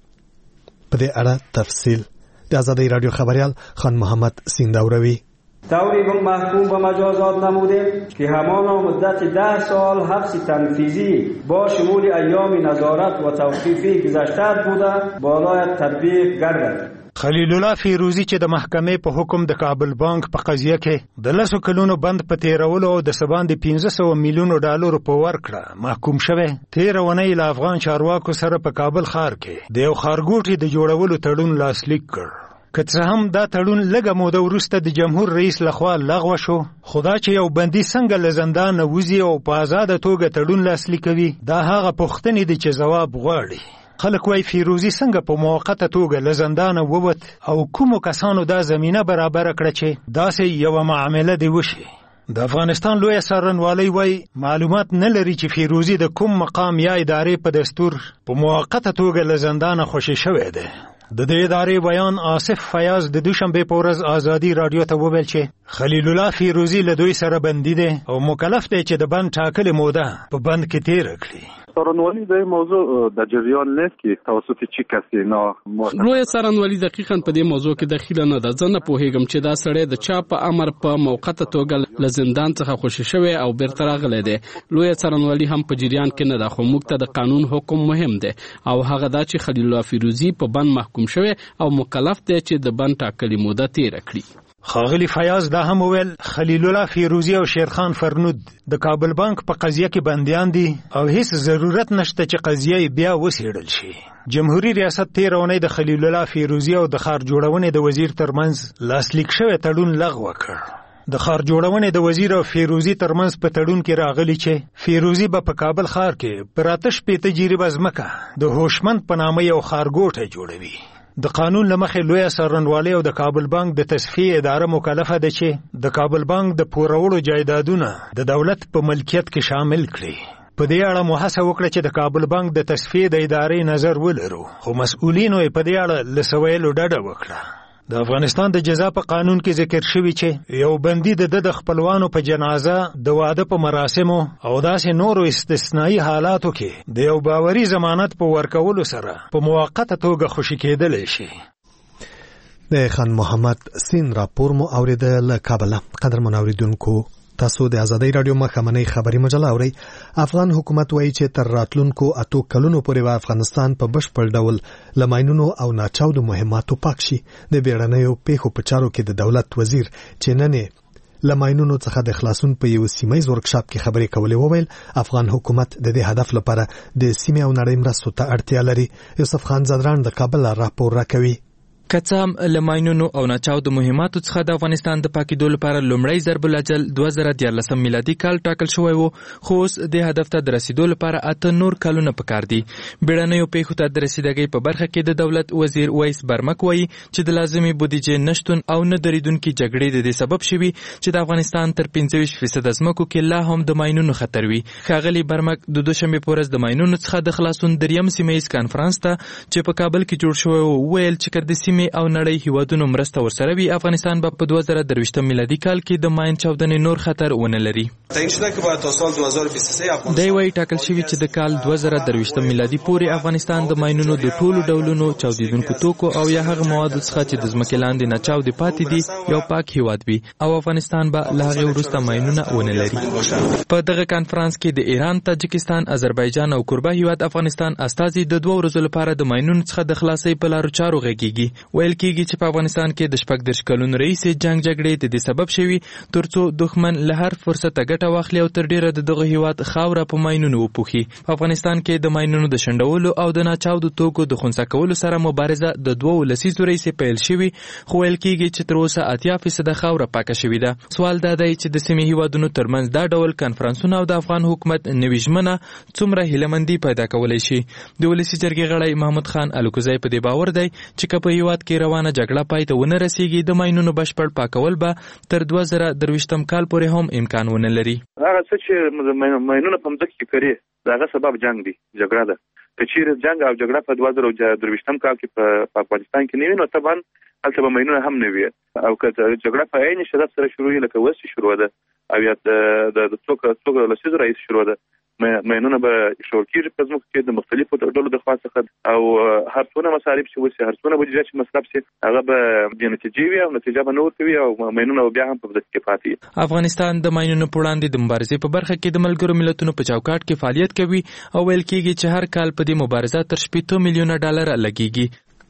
په دې اړه تفصیل د آزادۍ رادیو خبریال خان محمد سینداوروی. طوری محکوم به مجازات نمودیم که همان مدت 10 سال حبس تنفیذی با شمول ایام نظارت و توقیفی گذشته بوده بالای تطبیق گردد. خلیل الله فیروزی چې د محکمې په حکم د کابل بانک په قضیه کې د 10 کلونو بند په تیرولو او د سباند 500 میلیونو ډالرو په ورکړه محکوم شوی. تیر ونې له افغان چارواکو سره په کابل ښار کې د یو ښارګوټي د جوړولو تړون لاسلیک کړ. که څه هم دا تړون لږه موده وروسته د جمهور رئیس لخوا لغوه شو، خو دا چې یو بندي څنګه له زندانه وځي او په آزاده توګه تړون لاسلیک کوي دا هغه پوښتنې دي چې ځواب غواړي. خلک وایي فیروزي څنګه په موقته توګه له زندانه ووت او کومو کسانو دا زمینه برابره کړه چې داسې یوه معامله دې وشي. د افغانستان لوی څارنوالۍ وایي معلومات نه لري چې فیروزي د کوم مقام یا ادارې په دستور په موقته توګه له زندانه خوشي شوی دی. د دې ادارې بیان آصف فیاض د دوشنبه په ورځ آزادي رادیو ته وویل چې خلیل الله فیروزي له دوی سره بندي دی او مکلف دی چې د بند ټاکلې موده په بند کې تیره کړي. څارنوالي د موضوع د جریان نیست که توسط چی کسی نه لوی څارنوالي دقیقاً په دې موضوع کې دخیله نه ده. زه نه پوهیږم چې دا سړی د چا په امر په موقته توګه له زندان څخه خوشي شوی او بیرته راغلی دی. لوی څارنوالي هم په جریان کې نه ده، خو موږ ته د قانون حکم مهم دی او هغه دا چې خلیل الله فیروزي په بند محکوم شوی او مکلف دی چې د بند ټاکلې موده تیره کړي. ښاغلي فیاض دا هم وویل خلیل الله فیروزي او شیرخان فرنود د کابل بانک په قضیه کې بندیان دي او هیڅ ضرورت نشته چې قضیه بیا وڅېړل شي. جمهوریت ریاست تېره اونۍ د خلیل الله فیروزي او د ښار جوړونې د وزیر ترمنځ لاسلیک شوی تړون لغوه کړ. د ښار جوړونې د وزیر او فیروزي ترمنځ په تړون کې راغلی چې فیروزي به په کابل ښار کې پر 8 جریبه ځمکه د هوشمند په نامه یو ښارګوټی جوړوي. د قانون له مخې لویه څارنوالۍ او د کابل بانک د تصفیې اداره مکلفه ده چې د کابل بانک د پورولو جایدادونه د دولت په ملکیت کې شامل کړي. په دې اړه مو هڅه وکړه چې د کابل بانک د تصفیې د ادارې نظر ولرو، خو مسؤلینو یې په دې اړه له څه ویلو ډډه وکړه. د افغانستان د جزا په قانون کې ذکر شوی چې یو بندي د خپلوانو په جنازه د واده په مراسمو او داسې نورو استثنایی حالاتو کې د یو باوري ضمانت په ورکولو سره په موقته توګه خوشي کېدلی شي. د خان محمد سین راپور مو اوریده له کابل. قدرمن اوریدونکو تاسو د آزادۍ رادیو مخامنۍ خبري مجله اورئ. افغان حکومت وایي چې تر راتلونکو 8 کلونو پورې به افغانستان په بشپړ ډول له ماینونو او ناچاودو مهماتو پاک شي. د بیړنیو پیښو په چارو کې د دولت وزیر چې نن له ماینونو څخه د خلاصون په یو سیمایي ورکشاپ کې خبرې کولې وویل افغان حکومت د دې هدف لپاره د سیمې او نړۍ مرستو ته اړتیا لري. یوسف خان زدران د کابل راپور راکوي. کڅام لماینونو او ناچاودو مهماتو څخه د افغانستان د پاکیدو لپاره لومړی ضرب الاجل 2014 میلادي کال ټاکل شوی و، خو اوس د هدف ته د رسیدو لپاره 8 نور کلونه پکار دي. بیړنیو پیښو ته د رسیدګۍ په برخه کې د دولت وزیر ویس برمک وایي چې د لازمي بودیجې نشتون او نه دریدونکو جګړې د دې سبب شوي چې د افغانستان تر 25% ځمکو کې لا هم د ماینونو خطر وي. ښاغلي برمک د دوشنبه په ورځ د ماینونو څخه د خلاصون دریم سیمایي کانفرنس ته چې په کابل کې جوړ شوی و ویل چې کړه د سیمې او نړۍ هیوادونو مرسته ورسره وي افغانستان به په 2023 میلادي کال کې د ماین چاودنې نور خطر ونه لري. دی وايي ټاکل شوي چې د کال 2023 میلادي پورې افغانستان د ماینونو د ټولو ډولونو چاودیدونکو توکو او یا هغه موادو څخه چې د ځمکې لاندې نه چاودې پاتې دي یو پاک هیواد وي او افغانستان به له هغې وروسته ماینونه ونه لري. په دغه کانفرانس کې د ایران، تاجکستان، آذربایجان او کوربه هیواد افغانستان استازي د 2 ورځو لپاره د ماینونو څخه د خلاصۍ په لارو چارو غږیږي. ویل کېږي چې په افغانستان کې د 14 کلونو راهیسې جنګ جګړې د دې سبب شوي ترڅو دښمن له هر فرصته ګټه واخلي او تر ډیره د دغه هیواد خاوره په ماینونو وپوښي. په افغانستان کې د ماینونو د شنډولو او د ناچاودو توکو د خنثی کولو سره مبارزه د 2 لسیزو راهیسې پیل شوي، خو ویل کېږي چې تر اوسه 80% خاوره پاکه شوې ده. سوال دا دی چې د سیمې هیوادونو ترمنځ دا ډول کنفرانسونه او د افغان حکومت نوي ژمنه څومره هیلهمندي پیدا کولی شي. د ولسي جرګې غړی محمود خان الکوزی په دې باور دی چې که په هیواد کې روانه جګړه پای ته ونه رسیږي د ماینونو بشپړ پاکول به تر 2023 کال پورې هم امکان ونه لري. هغه څه چې ماینونه په مځکه کې کوي دغه سبب جنگ دی، جګړه ده. که چیرې جنگ او جګړه په 2023 کال کې په افغانستان کې نه وي نو طبعا هلته به ماینونه هم نه وي، او که جګړه په عین شدت سره شروع وي لکه اوس شروع ده او یا د څوک لسیزو راهیسې شروع ده، ماینونه به شروع کېږي په ځمکه کې د مختلفو ډولو د خوا څخه او هر څونه مصارف چې وشي، هر څونه بودیجه چې مصرف شي، هغه به بې نتیجې وي او نتیجه به نه ورکوي او ماینونه بیا هم په ځمکه کې پاتې وي. افغانستان د ماینونو په وړاندې د مبارزې په برخه کې د ملګرو ملتونو په چوکاټ کې فعالیت کوي او ویل کېږي چې هر کال په دې مبارزه تر 80 میلیونه ډالر لګیږي.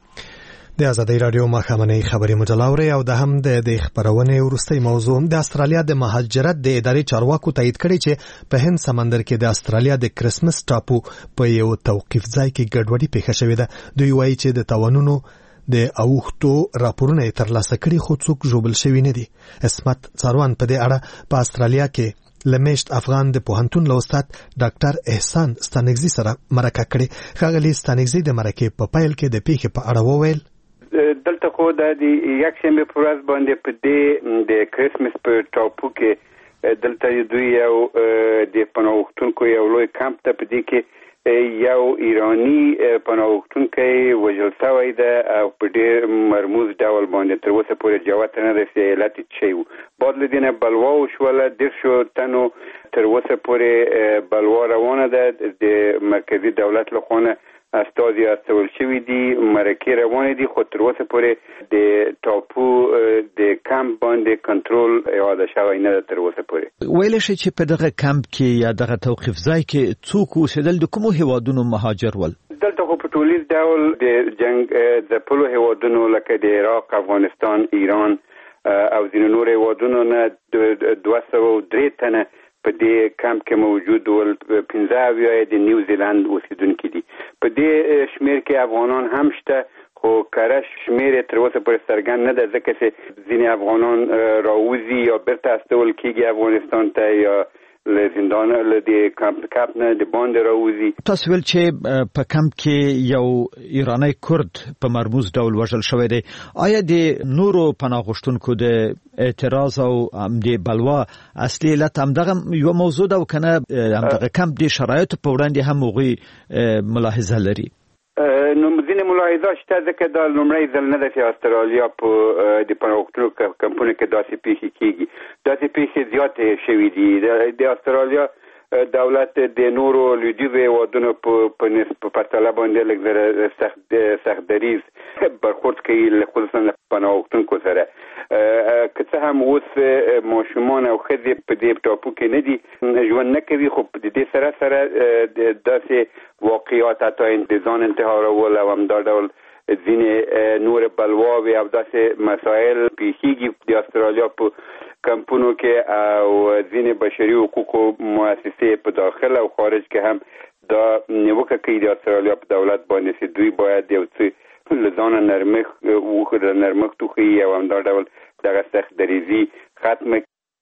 د ازادۍ رادیو ماښامنۍ خبري مجله اورئ او د هم د خبرونې وروستۍ موضوع د استرالیا د مهاجرت د ادارې چارواکو تایید کړي چې په هند سمندر کې د استرالیا د کرسمس ټاپو په یو توقیف ځای کې ګډوډي پیښه شوې ده. دوی وایي چې د تاوانونو د اوښتو راپورونه یې ترلاسه کړي خو څوک ژوبل شوي نه دي. اسمت څاروان په دې اړه په استرالیا کې لمیشت افغان د پوهنتون له استاد ډاکټر احسان ستانکزي سره مرکه کړې. ښاغلي ستانکزي د مرکې په پیل کې د پیښې په اړه وویل دلته خو د یکشنبه په ورځ باندې په دې د کرسمس په ټاپو کې دلته دوی یو د پناهغوښتونکو یو لوی کمپ ته په دې کې یو ایرانی پناهغوښتونکی وژل شوی ده او په ډېر مرموز ډول باندې تر اوسه پورې جواب ته نه رسېدلی علت یې څه و. بعد له دې نه بلوا وشوله، 10 تنو تر اوسه پورې بلوا روانه ده. د مرکزي دولت له خوا نه استازي استول شوي دي، مرکې روانې دي، خو تر اوسه پورې د ټاپو د کمپ باندې کنټرول اعاده شوی نه ده تر اوسه پورې. ویلی شي چې په دغه کمپ کې یا دغه توقیف ځای کې څوک اوسېدل، د کومو هیوادونو مهاجر ول؟ دلته خو په ټولیز ډول د جنګ ځپلو هیوادونو لکه د عراق، افغانستان، ایران او ځینو نور هیوادونو نه 203 تنه په دې کمپ کې موجود ول. 15 د نیوزیلند اوسیدونکي دي. په دې شمیر کې افغانان هم شته، خو کره شمیر تر اوسه پورې څرګند نه ده ځکه چې ځینې افغانان راوځي یا بیرته استول کېږي افغانستان ته یا له زندان له دې کمپ نه د باندې راوځي. تاسو ویل چې په کمپ کې یو ایرانی کورد په مرموز ډول وژل شوی دی. آیا د نورو پناهغوښتونکو د اعتراض او د بلوا اصلي علت همدغه یو موضوع ده او کنه همدغه کمپ د شرایطو په وړاندې هم هغوی ملاحظه لري؟ نو ځینې ملاحظات شته ځکه دا لومړی ځل نه ده چې استرالیا په د پناهغوښتونکو کمپونو کې داسې پیښې کېږي. داسې پیښې زیاتې شوي دي. د استرالیا دولت د نورو لویدیځو هیوادونو په پرتله باندې لږ سخت دریز برخورد کوي، خصوصا له پناهغوښتونکو سره. که څه هم اوس ماشومان او ښځې په دې ټاپو کې نه دي ژوند نه کوي، خو د دې سره سره داسې واقعات حتی د ځان انتحارول او همدا ډول ځینې نور بلواوې او داسې مسایل پیښیږي د استرالیا په کمپونو کې او ځینې بشري حقوقو مؤسسې په داخل او خارج کې هم دا نیوکه کوي د استرالیا په دولت باندې چې دوی باید یو څه له ځانه نرمښت وښیي او همدا ډول دغه سخت دریزي ختمه.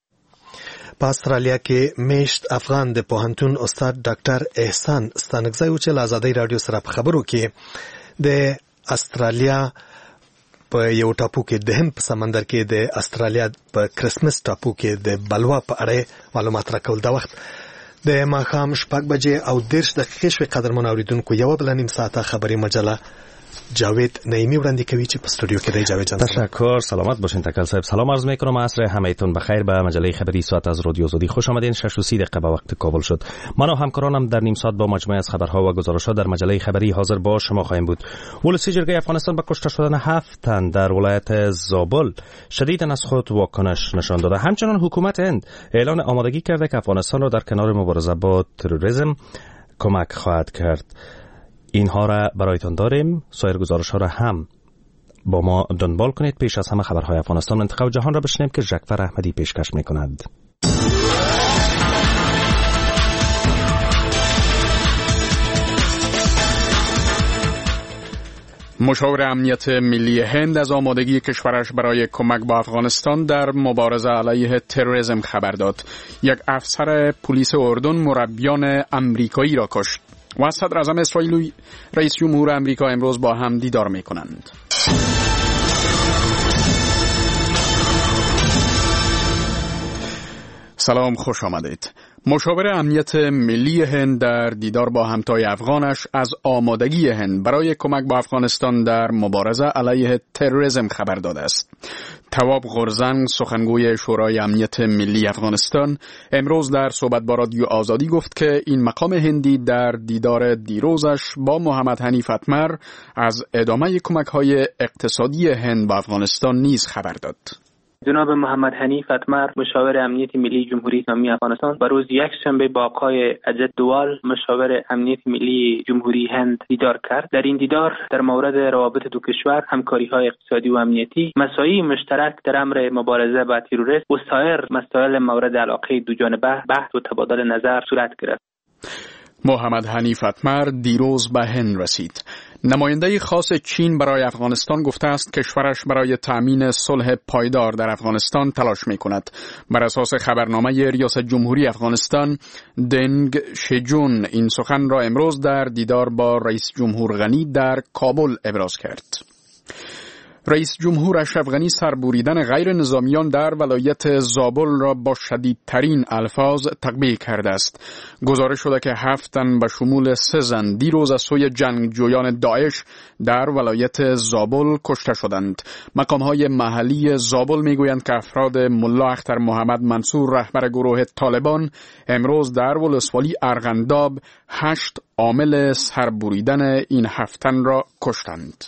په استرالیا کې میشت افغان د پوهنتون استاد ډاکټر احسان ستانکزی و چې له ازادۍ رادیو سره په خبرو کې د استرالیا په یو ټاپو کې د هند په سمندر کې د استرالیا په کرسمس ټاپو کې د بلوا په اړه معلومات راکول. دا وخت د ماښام 6 بجې او 10 دقیقې شوې. قدرمن اوریدونکو یو بل نیم ساعته خبري مجله جاوید نعیمی وړاندې کوي چې په استودیو کې دی. جاوید جان تشکر، سلامت باشین. تکل صاحب سلام عرض میکنم. عصر همهتون بخیر. به مجله خبری ساعت از رادیو آزادی خوش آمدین. 6:30 دقیقه به وقت کابل شد. من و همکارانم در نیم ساعت با مجموعه از خبرها و گزارش‌ها در مجله خبری حاضر با شما خواهیم بود. ولسی جرگه افغانستان به کشته شدن 7 تن در ولایت زابل شدیداً از خود واکنش نشان داده. همچنان حکومت هند اعلان آمادگی کرده که افغانستان را در کنار مبارزه با تروریسم کمک خواهد کرد. اینها را برایتان داریم. سایر گزارش‌ها را هم با ما دنبال کنید. پیش از همه خبرهای افغانستان، منطقه و جهان را بشنویم که ژکفر احمدی پیشکش می‌کند. مشاور امنیت ملی هند از آمادگی کشورش برای کمک به افغانستان در مبارزه علیه تروریسم خبر داد. یک افسر پلیس اردن مربیان امریکایی را کشت. و صدر اعظم اسرائیل رئیس جمهور امریکا امروز با هم دیدار می‌کنند. سلام، خوش آمدید. مشاور امنیت ملی هند در دیدار با همتای افغانش از آمادگی هند برای کمک به افغانستان در مبارزه علیه تروریسم خبر داده است. تواب غرزنگ، سخنگوی شورای امنیت ملی افغانستان، امروز در صحبت با رادیو آزادی گفت که این مقام هندی در دیدار دیروزش با محمد حنیف اتمر از ادامه کمک‌های اقتصادی هند به افغانستان نیز خبر داد. جناب محمد حنیف اتمر، مشاور امنیت ملی جمهوری اسلامی افغانستان، با روز یکشنبه با آقای اجد دوال، مشاور امنیت ملی جمهوری هند دیدار کرد. در این دیدار در مورد روابط دو کشور، همکاری‌های اقتصادی و امنیتی، مسائل مشترک در امر مبارزه با تروریسم و سایر مسائل مورد علاقه دو جانبه بحث و تبادل نظر صورت گرفت. محمد حنیف اتمر دیروز به هند رسید. نماینده خاص چین برای افغانستان گفته است کشورش برای تأمین صلح پایدار در افغانستان تلاش می‌کند. بر اساس خبرنامه ریاست جمهوری افغانستان، دنگ شجون این سخن را امروز در دیدار با رئیس جمهور غنی در کابل ابراز کرد. رئیس جمهور اشرف غنی سربریدن غیر نظامیان در ولایت زابل را با شدیدترین الفاظ تقبیح کرده است. گزارش شده که 7 تن به شمول 3 زن دیروز از سوی جنگجویان داعش در ولایت زابل کشته شدند. مقام‌های محلی زابل میگویند که افراد ملا اختر محمد منصور، رهبر گروه طالبان، امروز در ولسوالی ارغنداب 8 عامل سربریدن این 7 تن را کشتند.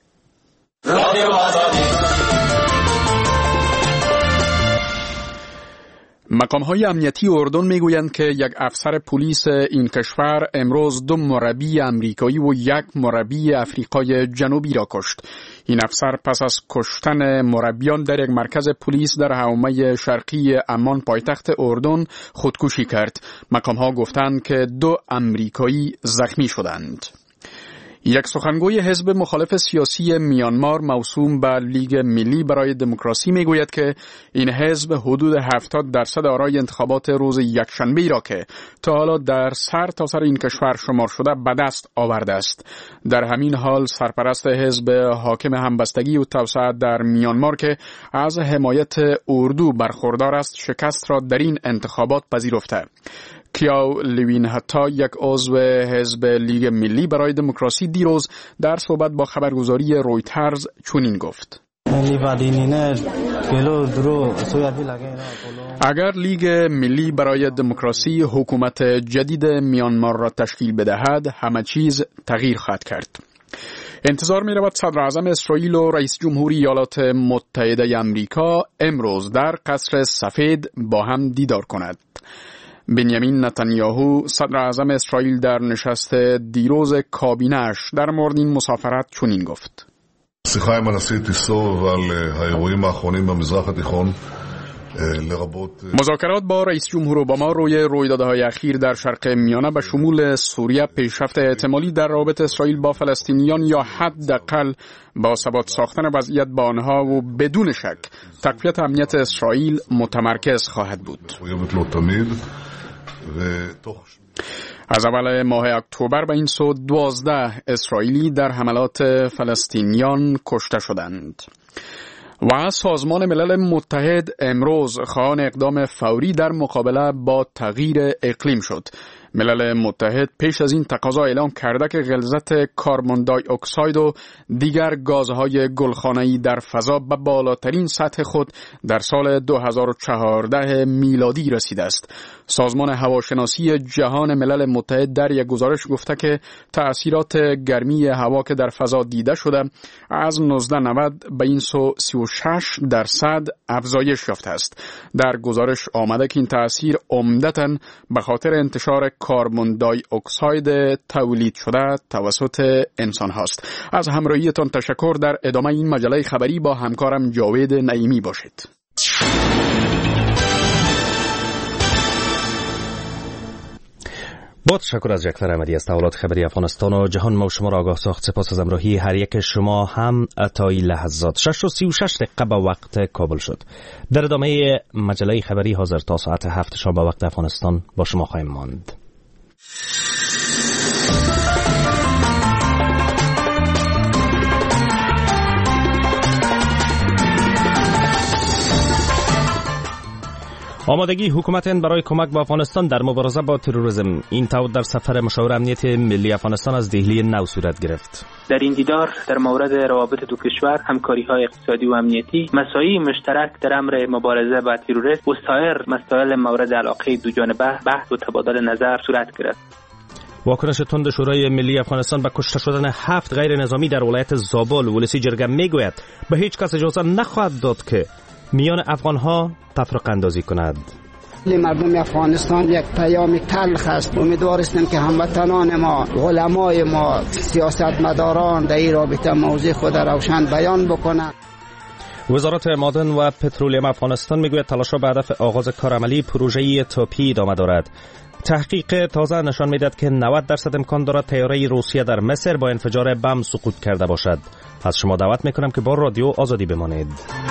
مقام‌های امنیتی اردن میگویند که یک افسر پلیس این کشور امروز 2 مربی امریکایی و 1 مربی افریقای جنوبی را کشت. این افسر پس از کشتن مربیان در یک مرکز پلیس در حومه شرقی عمان پایتخت اردن خودکشی کرد. مقام‌ها گفتند که 2 امریکایی زخمی شدند. یک سخنگوی حزب مخالف سیاسی میانمار موسوم به لیگ ملی برای دموکراسی میگوید که این حزب حدود 70% آرای انتخابات روز یکشنبه را که تا حالا در سرتاسر این کشور شمار شده به دست آورده است. در همین حال سرپرست حزب حاکم همبستگی و توسعه در میانمار که از حمایت اردو برخوردار است، شکست را در این انتخابات پذیرفته. کیاو لوین حتا، یک عضو حزب لیگ ملی برای دموکراسی، دیروز در صحبت با خبرگزاری رویترز چنین گفت: اگر لیگ ملی برای دموکراسی حکومت جدید میانمار را تشکیل بدهد، همه چیز تغییر خواهد کرد. انتظار می رود صدر اعظم اسرائیل و رئیس جمهوری ایالات متحده آمریکا امروز در قصر سفید با هم دیدار کند. بنیامین نتانیاهو، صدر اعظم اسرائیل، در نشست دیروز کابینه‌اش در مورد این مسافرت چنین گفت: שיחה עם הנשיא טיסו ועל האירועים האחרונים במזרח התיכון. مذاکرات با رئیس جمهور اوباما روی رویدادهای اخیر در شرق میانه به شمول سوریه، پیشرفت احتمالی در رابطه اسرائیل با فلسطینیان یا حداقل با ثبات ساختن وضعیت با آنها و بدون شک تقویت امنیت اسرائیل متمرکز خواهد بود. از اول ماه اکتبر به این سو 12 اسرائیلی در حملات فلسطینیان کشته شدند. و سازمان ملل متحد امروز خواهان اقدام فوری در مقابله با تغییر اقلیم شد. ملل متحد پیش از این تقاضا اعلام کرده که غلظت کربن دی اکساید و دیگر گازهای گلخانه‌ای در فضا به بالاترین سطح خود در سال 2014 میلادی رسیده است. سازمان هواشناسی جهان ملل متحد در یک گزارش گفته که تأثیرات گرمی هوا که در فضا دیده شده از 1990 به این سو 36% افزایش یافته است. در گزارش آمده که این تأثیر عمدتاً به خاطر انتشار کربن دی اکساید تولید شده توسط انسان هاست. از همراهیتان تشکر. در ادامه این مجله خبری با همکارم جاوید نعیمی باشید. با تشکر از جکفر احمدی از تحولات خبری افغانستان و جهان ما شما را آگاه ساخت. سپاس از همراهی هر یک شما هم عطای لحظات. 6:36 به وقت کابل شد. در ادامه مجله خبری حاضر تا ساعت 7 شام به وقت افغانستان با شما خواهیم ماند. آمادگی حکومت هند برای کمک به افغانستان در مبارزه با تروریسم. این تعهد در سفر مشاور امنیت ملی افغانستان از دهلی نو صورت گرفت. در این دیدار در مورد روابط دو کشور، همکاری‌های اقتصادی و امنیتی، مسائل مشترک در امر مبارزه با تروریسم و سایر مسائل مورد علاقه دو جانبه بحث و تبادل نظر صورت گرفت. واکنش تند شورای ملی افغانستان به کشته شدن 7 غیر نظامی در ولایت زابل ولسی جرگه میگوید به هیچ کس اجازه نخواهد داد که میان افغانها تفرقه اندازی کند. مردم افغانستان یک پیام تلخ است. امیدوار هستیم که هموطنان ما، علمای ما، سیاستمداران در این رابطه موضع خود روشن بیان بکنند. وزارت معدن و پترولیم افغانستان میگوید تلاش‌ها به هدف آغاز کارعملی پروژه توپی ادامه دارد. تحقیق تازه نشان میدهد که 90% امکان دارد طیاره روسیه در مصر با انفجار بم سقوط کرده باشد. از شما دعوت میکنم که با رادیو آزادی بمانید.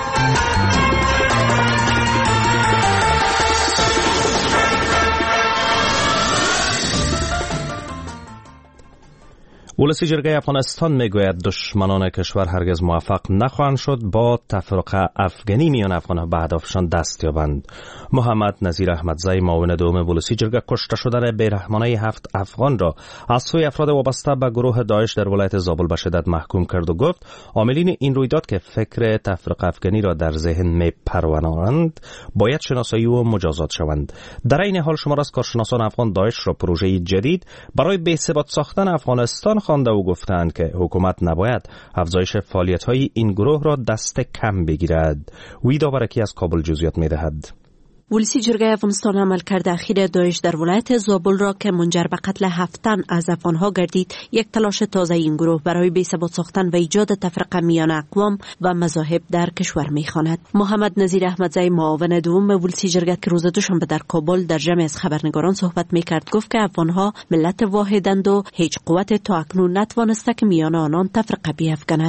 ولسی جرگه افغانستان میگوید دشمنان کشور هرگز موفق نخواهند شد با تفرقه افغانی میان افغانها به هدفشان دست یابند. محمد نظیر احمدزی معاون دوم ولسی جرگه کشته شدن بیرحمانه 7 افغان را از سوی افراد وابسته به گروه داعش در ولایت زابل به شدت محکوم کرد و گفت عاملین این رویداد که فکر تفرقه افغانی را در ذهن میپرورانند باید شناسایی و مجازات شوند. در این حال شمار از کارشناسان افغان داعش را پروژه جدید برای بی‌ثبات ساختن افغانستان خوانده و گفتند که حکومت نباید افزایش فعالیت‌های این گروه را دست کم بگیرد. ویدا برکی از کابل جزئیات می‌دهد. ولسی جرگه افغانستان عملکرد اخیر داعش در ولایت زابل را که منجر به قتل 7 تن از افغانها گردید یک تلاش تازه این گروه برای بی‌ثبات ساختن و ایجاد تفرقه میان اقوام و مذاهب در کشور می‌خواند. محمد نظیر احمدزی معاون دوم ولسی جرگه که روز دوشنبه در کابل در جمع از خبرنگاران صحبت می‌کرد گفت که افغانها ملت واحدند و هیچ قوت تا اکنون نتوانسته که میان آنان تفرقه بیافکند.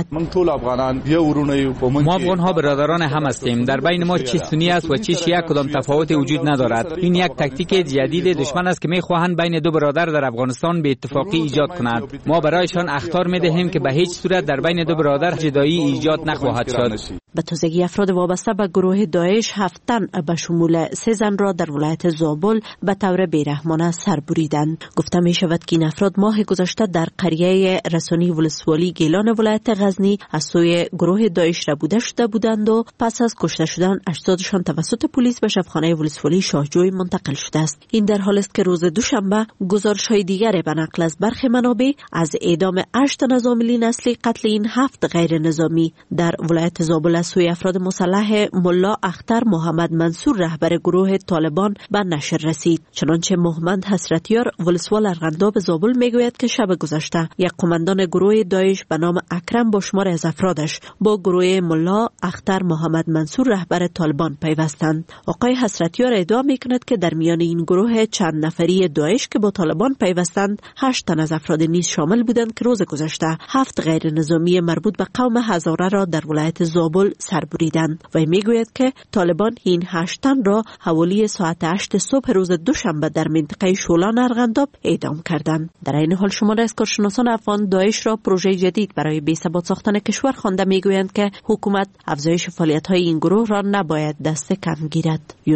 ما افغانها برادران هم هستیم. در بین ما چه سنی است و چه شیعه کدام تفاوت وجود ندارد. این یک تاکتیک جدید دشمن است که می‌خواهند بین دو برادر در افغانستان به اتفاقی ایجاد کنند. ما برایشان اخطار می‌دهیم که به هیچ صورت در بین دو برادر جدایی ایجاد نخواهد شد. به تازگی افراد وابسته به گروه داعش 7 تن به شمول 3 زن را در ولایت زابل به طور بیرحمانه سر بریدند. گفته می شود که این افراد ماه گذشته در قریه رسانی ولسوالی گیلان ولایت غزنی از سوی گروه داعش ربوده شده بودند و پس از کشته شدن اجسادشان توسط پلیس به شبخانه ولسوالی شاهجوی منتقل شده است. این در حالی است که روز دوشنبه گزارش‌های دیگری به نقل از برخی منابع از اعدام 8 تن از عاملین اصلی قتل این 7 غیر نظامی در ولایت زابل از سوی افراد مسلح ملا اختر محمد منصور رهبر گروه طالبان به نشر رسید. چنانچه محمد حسرتیار ولسوال ارغنداب زابل میگوید که شب گذشته یک قماندان گروه داعش به نام اکرم با شمار از افرادش با گروه ملا اختر محمد منصور رهبر طالبان پیوستند. آقای حسرتیار ادعا میکند که در میان این گروه چند نفری داعش که با طالبان پیوستند 8 تن از افراد نیز شامل بودند که روز گذشته 7 غیر نظامی مربوط به قوم هزاره را در ولایت زابل سر بریدند و میگوید که طالبان این 8 تن را حوالی ساعت 8 صبح روز دوشنبه در منطقه شولان ارغنداب اعدام کردند. در این حال شمار از کارشناسان افغان داعش را پروژه جدید برای بی‌ثبات ساختن کشور خوانده میگویند که حکومت افزایش فعالیت‌های این گروه را نباید دست کم گیرد.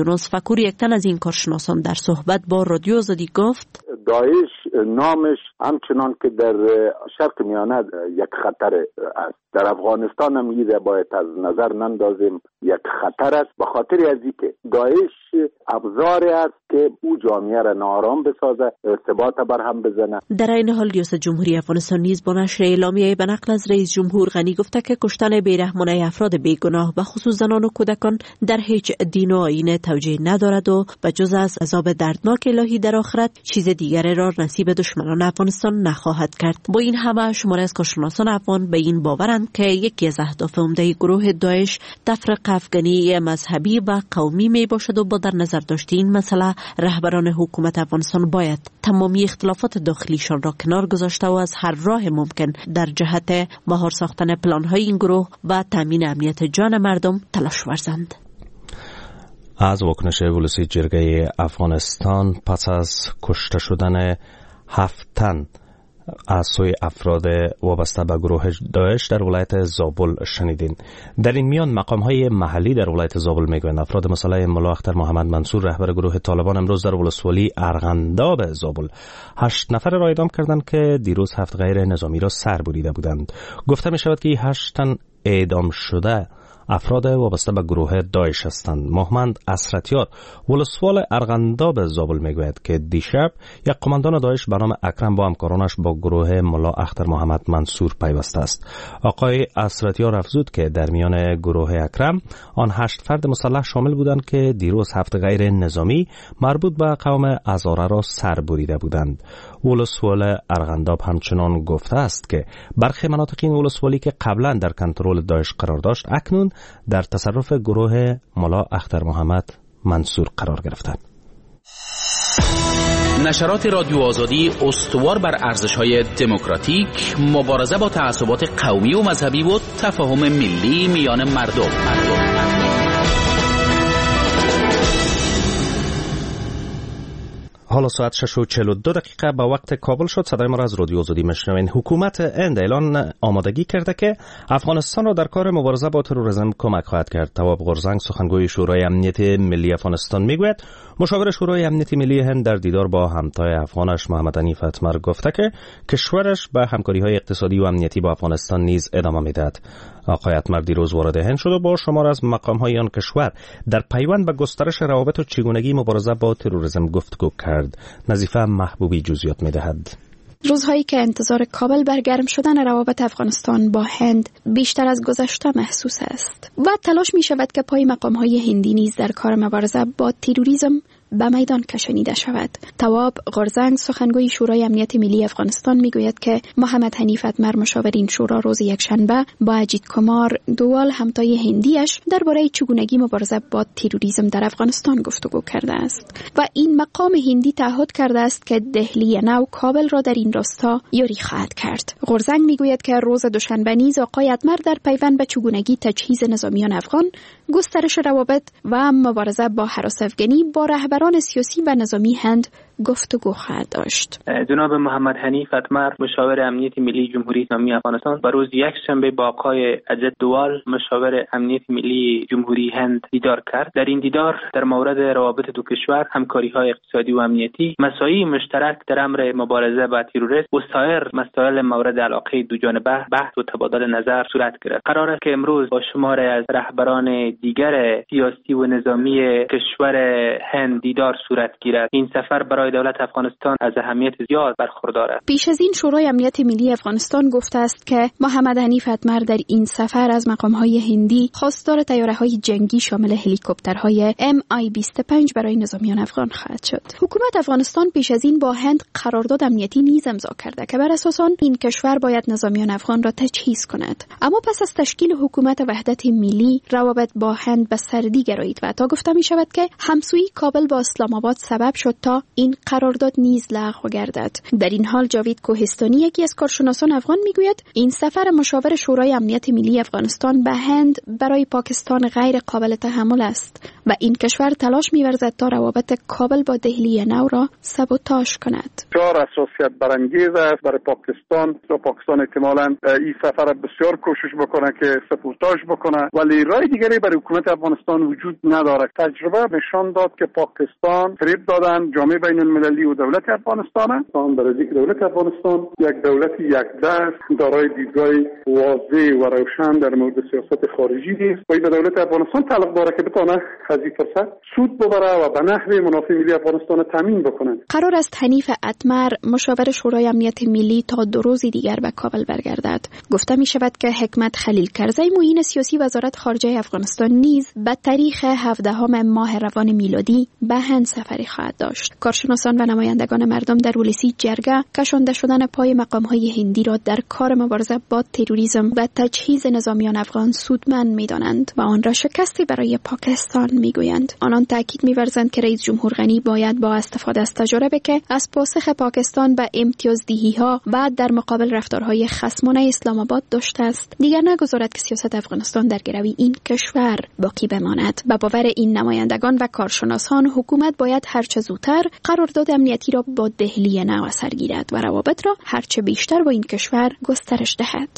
یونس فکور، یک تن از این کارشناسان، در صحبت با رادیو آزادی گفت داعش نامش همچنان که در شرق میانه یک خطر است، در افغانستان هم میده باید از نظر نندازیم یک خطر است، به خاطر از اینکه داعش ابزاری است که او جامعه را ناآرام بسازه، ارتباط بر هم بزنه. در این حال ریاست جمهوری افغانستان نیز با نشر اعلامیه به نقل از رئیس جمهور غنی گفته که کشتن بیرحمانه افراد بیگناه به خصوص زنان و کودکان در هیچ دین و آیین توجیه ندارد و به جز از عذاب دردناک الهی در آخرت چیز دیگری را نصیب دشمنان افغانستان نخواهد کرد. با این همه شماری از کارشناسان افغان به این باورند که یکی از اهداف عمده گروه داعش تفرقه افغانی مذهبی و قومی می باشد و با در نظر داشت این مسئله رهبران حکومت افغانستان باید تمامی اختلافات داخلیشان را کنار گذاشته و از هر راه ممکن در جهت مهار ساختن پلان‌های این گروه و تامین امنیت جان مردم تلاش ورزند. از واکنش ولسی جرگه افغانستان پس از کشته شدن 7 تن از سوی افراد وابسته به گروه داعش در ولایت زابل شنیدین. در این میان مقام‌های محلی در ولایت زابل میگویند افراد مسلح ملا اختر محمد منصور رهبر گروه طالبان امروز در ولسوالی ارغنداب زابل 8 نفر را اعدام کردند که دیروز 7 غیر نظامی را سر بریده بودند. گفته می شود که 8 تن اعدام شده افراد وابسته به گروه داعش هستند. محمد اسرتیار ولسوال ارغنداب زابل میگوید که دیشب یک قماندان داعش به نام اکرم با همکارانش با گروه ملا اختر محمد منصور پیوسته است. آقای اسرتیار افزود که در میان گروه اکرم آن 8 فرد مسلح شامل بودند که دیروز 7 غیر نظامی مربوط به قوم هزاره را سر بریده بودند. ولسوال ارغنداب همچنان گفته است که برخی مناطق این ولسوالی که قبلا در کنترل داعش قرار داشت اکنون در تصرف گروه ملا اختر محمد منصور قرار گرفتند. نشرات رادیو آزادی استوار بر ارزش‌های دموکراتیک، مبارزه با تعصبات قومی و مذهبی و تفاهم ملی میان مردم. حالا ساعت 6:42 به وقت کابل شد. صدای ما را از رادیو آزادی میشنوین. حکومت هند اعلان آمادگی کرده که افغانستان را در کار مبارزه با تروریسم کمک خواهد کرد. تواب قرزنگ سخنگوی شورای امنیت ملی افغانستان میگوید مشاور شورای امنیت ملی هند در دیدار با همتای افغانش محمد حنیف اتمر گفته که کشورش به همکاری‌های اقتصادی و امنیتی با افغانستان نیز ادامه میدهد. آقای اتمر دیروز وارد هند شد و با شمار از مقام‌های آن کشور در پیوند به گسترش روابط و چگونگی مبارزه با تروریسم گفتگو کرد. نظیفه محبوبی جزئیات می‌دهد. روزهایی که انتظار کابل بر گرم شدن روابط افغانستان با هند بیشتر از گذشته محسوس است و تلاش می شود که پای مقام‌های هندی نیز در کار مبارزه با تروریسم به میدان کشانیده شود. تواب قرزنگ سخنگوی شورای امنیت ملی افغانستان میگوید که محمد حنیف اتمر مشاور این شورا روز یکشنبه با اجیت کمار دوال همتای هندیش درباره چگونگی مبارزه با تروریسم در افغانستان گفتگو کرده است و این مقام هندی تعهد کرده است که دهلی نو کابل را در این راستا یاری خواهد کرد. قرزنگ میگوید که روز دوشنبه نیز آقای اتمر در پیوند به چگونگی تجهیز نظامیان افغان، گسترش روابط و مبارزه با هراس افغانی با رهبران سیاسی و نظامی هند گفتگو خواهد داشت. جناب محمد حنیف اتمر مشاور امنیت ملی جمهوری اسلامی افغانستان روز یکشنبه با آقای اجت دوال مشاور امنیت ملی جمهوری هند دیدار کرد. در این دیدار در مورد روابط دو کشور، همکاری‌های اقتصادی و امنیتی، مسائل مشترک در امر مبارزه با تروریسم و سایر مسائل مورد علاقه دو جانبه بحث و تبادل نظر صورت گرفت. قرار است که امروز با شماری از رهبران دیگر سیاسی و نظامی کشور هند دیدار صورت گیرد. این سفر برای دولت افغانستان از اهمیت زیاد برخوردار است. پیش از این شورای امنیت ملی افغانستان گفته است که محمد حنیف اتمر در این سفر از مقام‌های هندی خواستار طیاره‌های جنگی شامل هلیکوپترهای MI-25 برای نظامیان افغان خواهد شد. حکومت افغانستان پیش از این با هند قرارداد امنیتی نیز امضا کرده که بر اساس آن این کشور باید نظامیان افغان را تجهیز کند. اما پس از تشکیل حکومت وحدت ملی روابط با هند به سردی گرایید و تا گفته می شود که همسویی کابل با اسلام آباد سبب شد تا این قرارداد نیز لغو گردد. در این حال جاوید کوهستانی یکی از کارشناسان افغان میگوید این سفر مشاور شورای امنیت ملی افغانستان به هند برای پاکستان غیر قابل تحمل است و این کشور تلاش می‌ورزد تا روابط کابل با دهلی نو را سابوتاژ کند. بسیار حساسیت برانگیز است برای پاکستان و پاکستان احتمالاً این سفر بسیار کوشش بکنه که سابوتاژ بکنه، ولی راه دیگری برای حکومت افغانستان وجود ندارد. تجربه نشان داد که پاکستان فریب دادن جامعه بین المللی و دولت افغانستان برای اینکه دولت افغانستان یک دولت یک دست دارای دیدگاه واضح و روشن در مورد سیاست خارجی است و این به دولت افغانستان تعلق داره که بتونه از این فرصت سود ببره و به نحو منافع ملی افغانستان تامین بکنه. قرار است حنیف اتمر مشاور شورای امنیت ملی تا 2 روز دیگر به کابل برگردد. گفته می شود که حکمت خلیل کرزی معین سیاسی وزارت خارجه افغانستان نیز به تاریخ 17 ماه روان میلادی به هند سفری خواهد داشت. کارشناسان و نمایندگان مردم در ولسی جرگه کشانده شدن پای مقام‌های هندی را در کار مبارزه با تروریسم و تجهیز نظامیان افغان سودمند می‌دانند و آن را شکستی برای پاکستان می‌گویند. آنان تاکید می‌ورزند که رئیس جمهور غنی باید با استفاده از تجربه که از پاسخ پاکستان به امتیازدهی‌ها و در مقابل رفتارهای خصمانه اسلام آباد داشته است دیگر نگذارد که سیاست افغانستان در گروی این کشور باقی بماند. با باور این نمایندگان و کارشناسان حکومت باید هرچه زودتر قرارداد امنیتی را با دهلی نو اثر گیرد و روابط را هرچه بیشتر با این کشور گسترش دهد.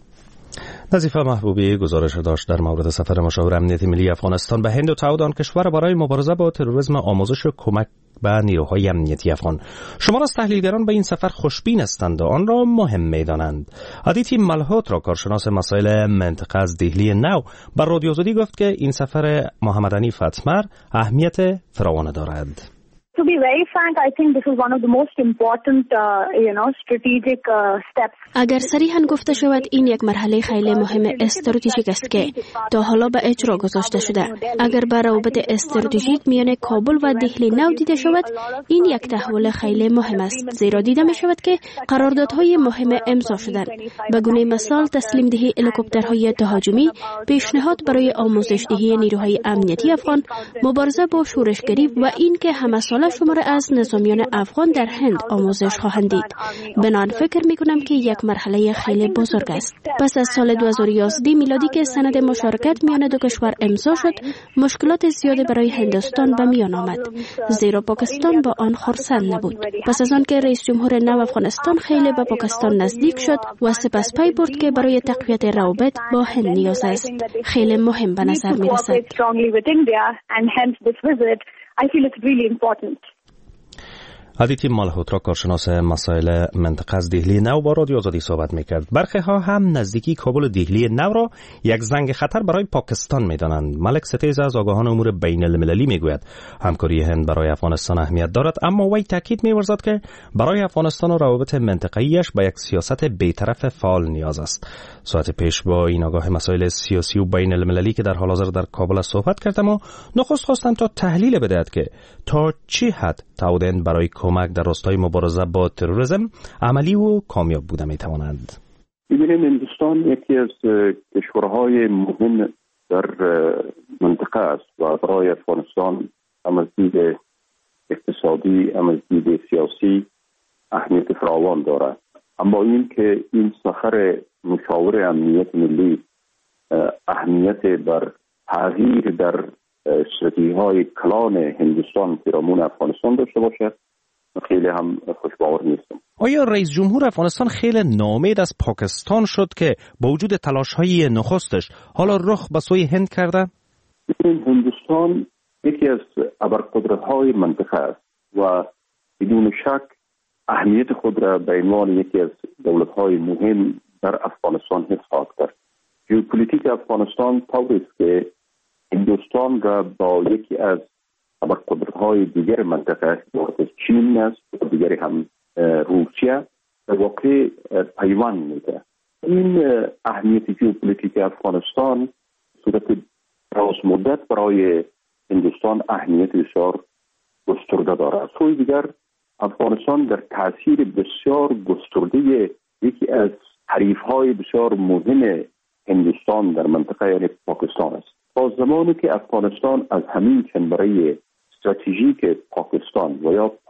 نظیفه محبوبی گزارش داشت در مورد سفر مشاور امنیت ملی افغانستان به هند و تعهد آن کشور برای مبارزه با تروریسم، آموزش و کمک به نیروهای امنیتی افغان. شمار از تحلیلگران به این سفر خوشبین هستند و آن را مهم می‌دانند. آدیتی ملهوترا کارشناس مسائل منطقه از دهلی نو بر رادیو آزادی گفت که این سفر محمد حنیف اتمر اهمیت فراوان دارد. To be very frank, I think this is one of the most important, strategic steps. اگر صریحاً گفته شود این یک مرحله خیلی مهم استراتژیک است که تا حالا به اجرا گذاشته شده. اگر به روابط استراتژیک میان کابل و دهلی نو دیده شود، این یک تحول خیلی مهم است، زیرا دیده می شود که قراردادهای مهم امضا شدند. به گونه مثال تسلیم دهی هلیکوپترهای تهاجمی، پیشنهاد برای آموزش دهی نیروهای امنیتی افغان، مبارزه با شورشگری و این که همه شمار از نظامیان افغان در هند آموزش خواهند دید. بنابراین فکر می کنم که یک مرحله خیلی بزرگ است. پس از سال 2011 میلادی که سند مشارکت میان دو کشور امضا شد، مشکلات زیادی برای هندوستان به میان آمد، زیرا پاکستان با آن خرسند نبود. پس از آن که رئیس جمهور نو افغانستان خیلی به پاکستان نزدیک شد و سپس پی برد که برای تقویت روابط با هند نیاز است. خیلی مهم به نظر می رسد. I feel it's really important. آدیتی مالهوترا کارشناس مسائل منطقه از دهلی نو با رادیو آزادی صحبت میکرد. برخی ها هم نزدیکی کابل و دهلی نو را یک زنگ خطر برای پاکستان میدانند. ملک ستیز از آگاهان امور بین المللی میگوید همکاری هند برای افغانستان اهمیت دارد، اما وی تاکید می‌ورزد که برای افغانستان و روابط منطقه‌ایش به یک سیاست بی‌طرف فعال نیاز است. ساعت پیش با این آگاه مسائل سیاسی و بین المللی که در حال حاضر در کابل صحبت کردم و نخست خواستم تا تحلیل بدهد که تا چه حد تعهد برای کمک در راستای مبارزه با تروریسم عملی و کامیاب بوده میتوانند. ببینید هندوستان یکی از کشورهای مهم در منطقه است و برای افغانستان هم از دید اقتصادی هم از دید سیاسی اهمیت فراوان دارد. اما این که این سفر مشاور امنیت ملی اهمیت بر تغییر در استراتژی‌های کلان هندوستان پیرامون افغانستان داشته باشد خیلی هم خوشباور نیستم. آیا رئیس جمهور افغانستان خیلی ناامید از پاکستان شد که با وجود تلاش‌های نخستش حالا رخ به سوی هند کرده؟ این هندوستان یکی از ابرقدرت‌های منطقه است و بدون شک اهمیت خود را به عنوان یکی از دولت‌های مهم در افغانستان حفظ خواهد کرد. ژئوپلیتیک افغانستان طوری است که هندوستان را با یکی از ابرقدرت‌های دیگر منطقه از چین است و دیگری هم روسیه در واقع پیوند میده. این اهمیت ژئوپلیتیک افغانستان صورت دراز مدت برای هندوستان اهمیت بسیار گسترده دارد. سوی دیگر افغانستان در تاثیر بسیار گسترده یکی از حریف‌های بسیار مهم هندوستان در منطقه یعنی پاکستان است. تا زمانی که افغانستان از همین چنبره استراتژیک پاکستان و یا پاکستان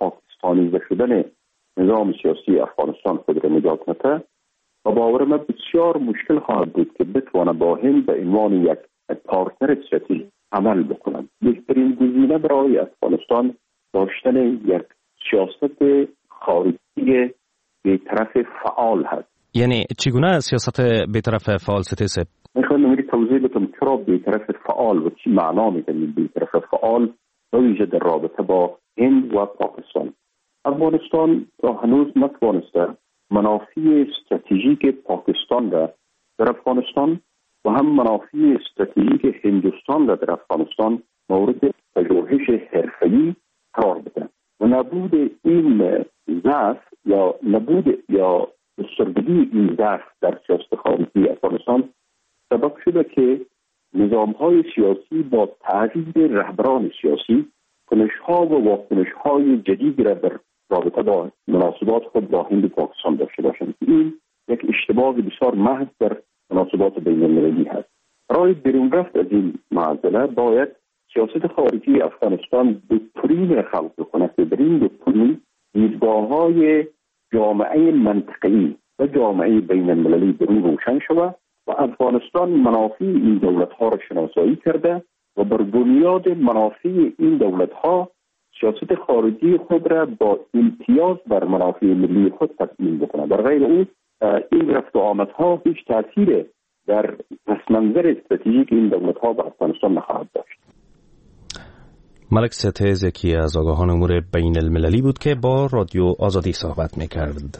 افغانیزه شدن نظام سیاسی افغانستان خود را نجات نده و باور من بسیار مشکل خواهد بود که بتوانه با هند به عنوان یک پارتنر استراتژیک عمل بکنند. بهترین گزینه برای افغانستان داشتن یک سیاست خارجی بی‌طرف فعال هست. یعنی چگونه سیاست بی‌طرف فعال ستیسه؟ میخوام توضیح بدم چرا بی‌طرف فعال و چی معنا می‌کنه بی‌طرف فعال ویژه در رابطه با هند و پاکستان. افغانستان تا هنوز نتوانسته منافع استراتژیک پاکستان را در افغانستان و هم منافع استراتژیک هندوستان را در افغانستان مورد پژوهش حرفه‌ای قرار بده و نبود این ضعف یا بستردگی این ضعف در سیاست خارجی افغانستان سبب شده که نظام‌های سیاسی با تغییر رهبران سیاسی کنش‌ها و واکنش‌های جدید را در رابطه با مناسبات خود با هند و پاکستان داشته باشند. این یک اشتباه بسیار محض در مناسبات بین‌المللی هست. برای بیرون رفت از این معضله باید سیاست خارجی افغانستان دکترین خلق کنه که در این دکترین دیدگاه‌های جامعه منطقه‌ای و جامعه بین‌المللی در اون روشن شود و افغانستان منافع این دولت‌ها را شناسایی کرده و بر بنیاد منافع این دولت‌ها سیاست خارجی خود را با امتیاز بر منافع ملی خود تطبیق بکنه. در غیر او این رفت و آمدها هیچ تأثیر در پس‌منظر استراتژیک این دولت‌ها به افغانستان نخواهد داشت. ملک ستیز یکی از آگاهان امور بین المللی بود که با رادیو آزادی صحبت می‌کرد.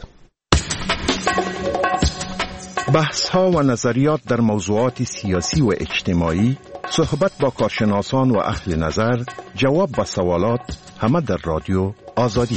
بحث‌ها و نظریات در موضوعات سیاسی و اجتماعی، صحبت با کارشناسان و اهل نظر، جواب به سوالات، همه در رادیو آزادی.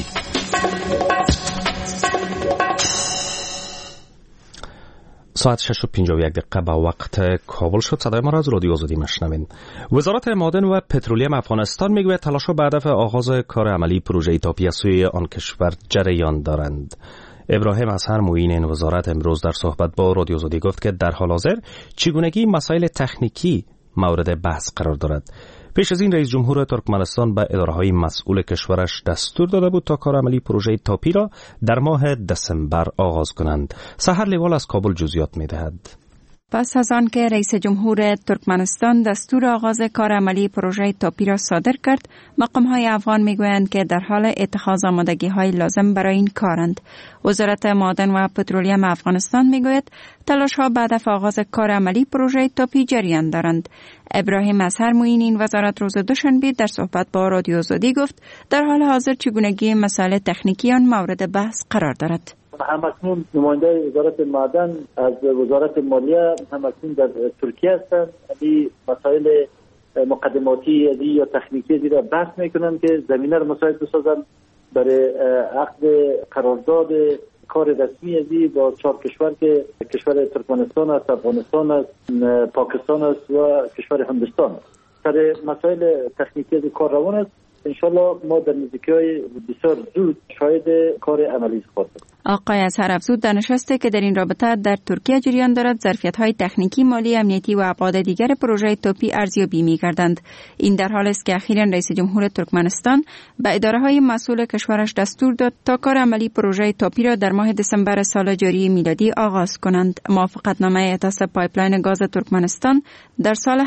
ساعت 6:51 به وقت کابل شد. صدای ما را از رادیو آزادی مشنوین. وزارت معادن و پترولیم افغانستان میگوید تلاش‌ها به هدف آغاز کار عملی پروژه تاپی از سوی آن کشور جریان دارند. ابراهیم اصغر معین این وزارت امروز در صحبت با رادیو آزادی گفت که در حال حاضر چگونگی مسائل تکنیکی مورد بحث قرار دارد. پیش از این رئیس جمهور ترکمنستان به اداره‌های مسئول کشورش دستور داده بود تا کارعملی پروژه تاپی را در ماه دسامبر آغاز کنند. سحر لیوال از کابل جزئیات می‌دهد. پس از آن که رئیس جمهور ترکمنستان دستور آغاز کار عملی پروژه تاپی را صادر کرد، مقام‌های افغان می‌گویند که در حال اتخاذ آمادگی‌های لازم برای این کارند. وزارت معادن و پترولیم افغانستان می‌گوید تلاش‌ها به هدف آغاز کار عملی پروژه تاپی جریان دارند. ابراهیم اصغر معین این وزارت روز دوشنبه در صحبت با رادیو آزادی گفت در حال حاضر چگونگی مسائل تکنیکی آن مورد بحث قرار دارد. همکنون نماینده وزارت معدن از وزارت مالیه همکنون در ترکیه هستند. این مسائل مقدماتی یا تکنیکی را بحث میکنند که زمینه را مساعد بسازند برای عقد قرارداد کار رسمی ازی با 4 کشور که کشور ترکمنستان است، افغانستان است، پاکستان است و کشور هندوستان. سر مسائل تکنیکی کار روان است. انشالله ما در نزدیکی‌های بسیار زود شاهد کار عملی خواهیم بود. آقای اصغر افزود در نشستی که در این رابطه در ترکیه جریان دارد ظرفیت‌های تکنیکی، مالی، امنیتی و ابعاد دیگر پروژه تاپی ارزیابی می‌گردند. این در حالی است که اخیراً رئیس جمهور ترکمنستان به اداره‌های مسئول کشورش دستور داد تا کار عملی پروژه تاپی را در ماه دسامبر سال جاری میلادی آغاز کنند. موافقتنامه احداث پایپلاین گاز ترکمنستان در سال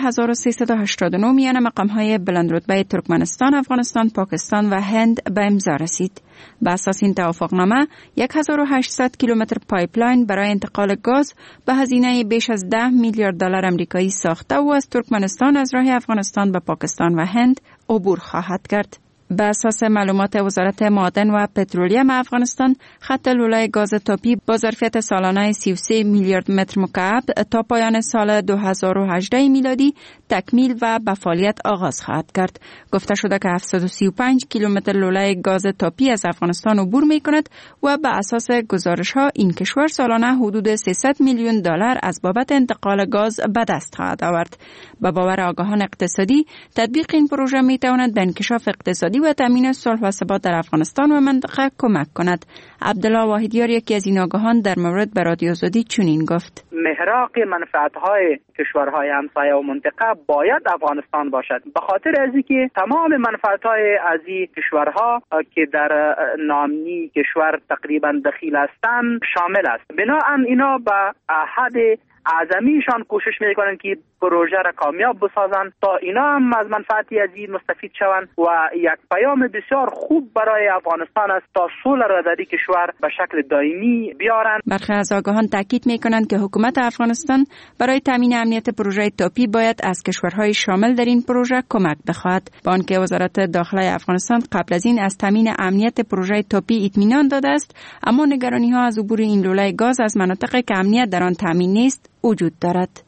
1389 میان مقام‌های بلندرتبه ترکمنستان، افغانستان، پاکستان و هند به امضا رسید. به اساس این توافقنامه 1800 کیلومتر پایپلاین برای انتقال گاز به هزینه بیش از 10 میلیارد دلار آمریکایی ساخته و از ترکمنستان از راه افغانستان به پاکستان و هند عبور خواهد کرد. به اساس معلومات وزارت معادن و پترولیم افغانستان، خط لوله گاز تاپی با ظرفیت سالانه 33 میلیارد متر مکعب تا پایان سال 2018 میلادی تکمیل و به فعالیت آغاز خواهد کرد. گفته شده که 735 کیلومتر لوله گاز تاپی از افغانستان عبور می‌کند و به اساس گزارش‌ها این کشور سالانه حدود 300 میلیون دلار از بابت انتقال گاز به دست خواهد آورد. به باور آگاهان اقتصادی، تطبیق این پروژه می‌تواند به انکشاف اقتصادی و تامین صلح و ثبات در افغانستان و منطقه کمک کند. عبدالله واحدیار یکی از این آگاهان در مورد به رادیو آزادی چنین گفت: محراق منفعت‌های کشورهای همسایه و منطقه باید افغانستان باشد، به خاطر از اینکه تمام منفعت‌های از این کشورها که در ناامنی کشور تقریبا دخیل هستند شامل است. بنابراین اینا به حد اعظمیشان کوشش میکنن که پروژه را کامیاب بسازن تا اینا هم از منفعتی از این مستفید شوند و یک پیام بسیار خوب برای افغانستان است تا صلح را در کشور به شکل دائمی بیارن. برخی از آگاهان تاکید میکنند که حکومت افغانستان برای تامین امنیت پروژه توپی باید از کشورهای شامل در این پروژه کمک بخواهد، با آنکه وزارت داخله افغانستان قبل از این از تامین امنیت پروژه توپی اطمینان داده است، اما نگرانی ها از عبور این لوله گاز از مناطق که امنیت در آن تامین نیست وجود دارد.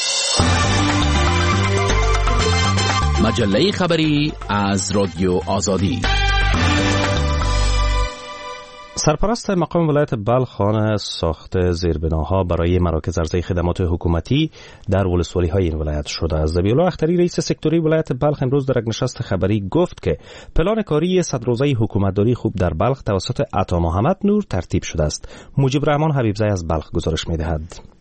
مجله خبری از رادیو آزادی. سرپرست مقام ولایت بلخ خانه ساخت زیربناها برای مراکز عرضه خدمات حکومتی در ولسوالی‌های این ولایت شده است. ذبیح‌الله اختری رئیس سکتوری ولایت بلخ امروز در یک نشست خبری گفت که پلان کاری 100 روزه حکومتداری خوب در بلخ توسط عطا محمد نور ترتیب شده است. مجیب رحمان حبیبزی از بلخ گزارش می‌دهد.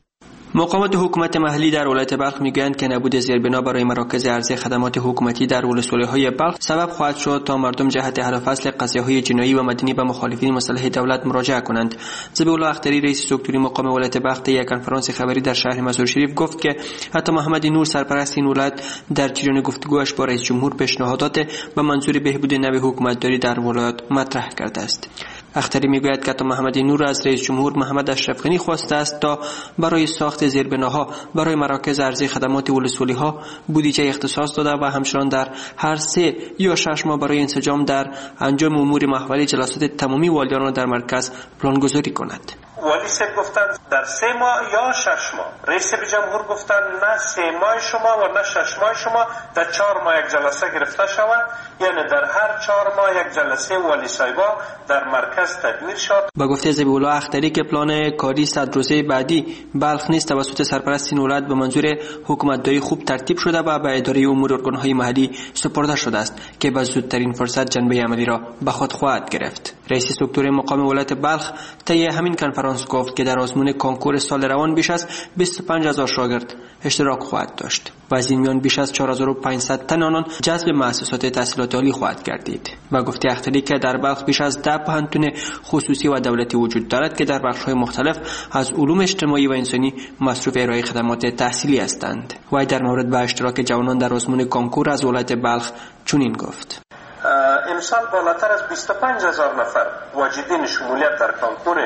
مقامات حکومت محلی در ولایت بلخ میگویند که نبود زیربنا برای مراکز عرضه خدمات حکومتی در ولسوالی‌های بلخ سبب خواهد شد تا مردم جهت حل و فصل قضیه‌های جنایی و مدنی به مخالفین مسلح دولت مراجعه کنند. ذبیح‌الله اختری رئیس سکتوری مقام ولایت بلخ در یک کنفرانس خبری در شهر مزار شریف گفت که عطا محمد نور سرپرست این ولایت در جریان گفتگوش با رئیس جمهور پیشنهادات به منظور بهبود نوع حکومتداری در ولایت مطرح کرده است. اختری میگوید که عطا محمد نور از رئیس جمهور محمد اشرف غنی خواسته است تا برای ساخت زیربناها برای مراکز عرضه خدمات ولسوالی‌ها بودجه اختصاص داده و همچنان در هر 3 یا 6 ماه برای انسجام در انجام امور محوری جلسات تمامی والیان را در مرکز پلانگذاری کند. والی صاحب گفتن در 3 ماه یا 6 ماه، رئیس جمهور گفتن نه 3 ماه شما و نه 6 ماه شما، در 4 ماه یک جلسه گرفته شود، یعنی در هر 4 ماه یک جلسه والی صاحبا در مرکز تدبیر شد. با گفته ذبیح‌الله اختری که پلان کاری 100 روزه بعدی بلخ نیز توسط سرپرست این ولایت به منظور حکومتداری خوب ترتیب شده و به اداره امور ارگان‌های محلی سپرده شده است که به زودترین فرصت جنبه عملی را به خود خواهد گرفت. رئیس سکتور مقام ولایت بلخ طی همین کنفرانس گفت که در آزمون کنکور سال روان بیش از 25000 شاگرد اشتراک خواهد داشت و از این میان بیش از 4500 تن آنان جذب مؤسسات تحصیلات عالی خواهد گردید. و گفته اختری که در بلخ بیش از 10 پوهنتون خصوصی و دولتی وجود دارد که در بخش‌های مختلف از علوم اجتماعی و انسانی مصروف ارائه خدمات تحصیلی هستند. و در مورد به اشتراک جوانان در آزمون کنکور از ولایت بلخ چنین گفت: امسال بالاتر از 25000 نفر واجدین شمولیت در کنکور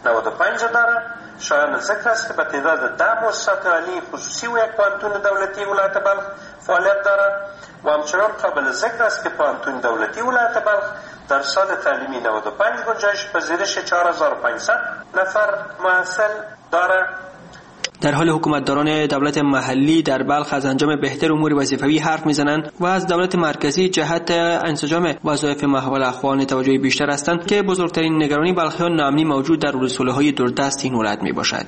95 داره. شایان ذکر است که به تعداد 10 مؤسسات عالی خصوصی و یک پوهنتون دولتی ولایت بلخ فعالیت داره و همچنان قابل ذکر است که پوهنتون دولتی ولایت بلخ در سال تعلیمی 95 گنجایش پذیرش 4500 نفر محصل داره. در حال حکومتداران دولت محلی در بلخ از انجام بهتر امور وظیفوی حرف میزنند و از دولت مرکزی جهت انسجام وظایف محول اخوان توجه بیشتر هستند که بزرگترین نگرانی بلخیان ناامنی موجود در ولسوالی‌های دوردست این ولایت میباشد.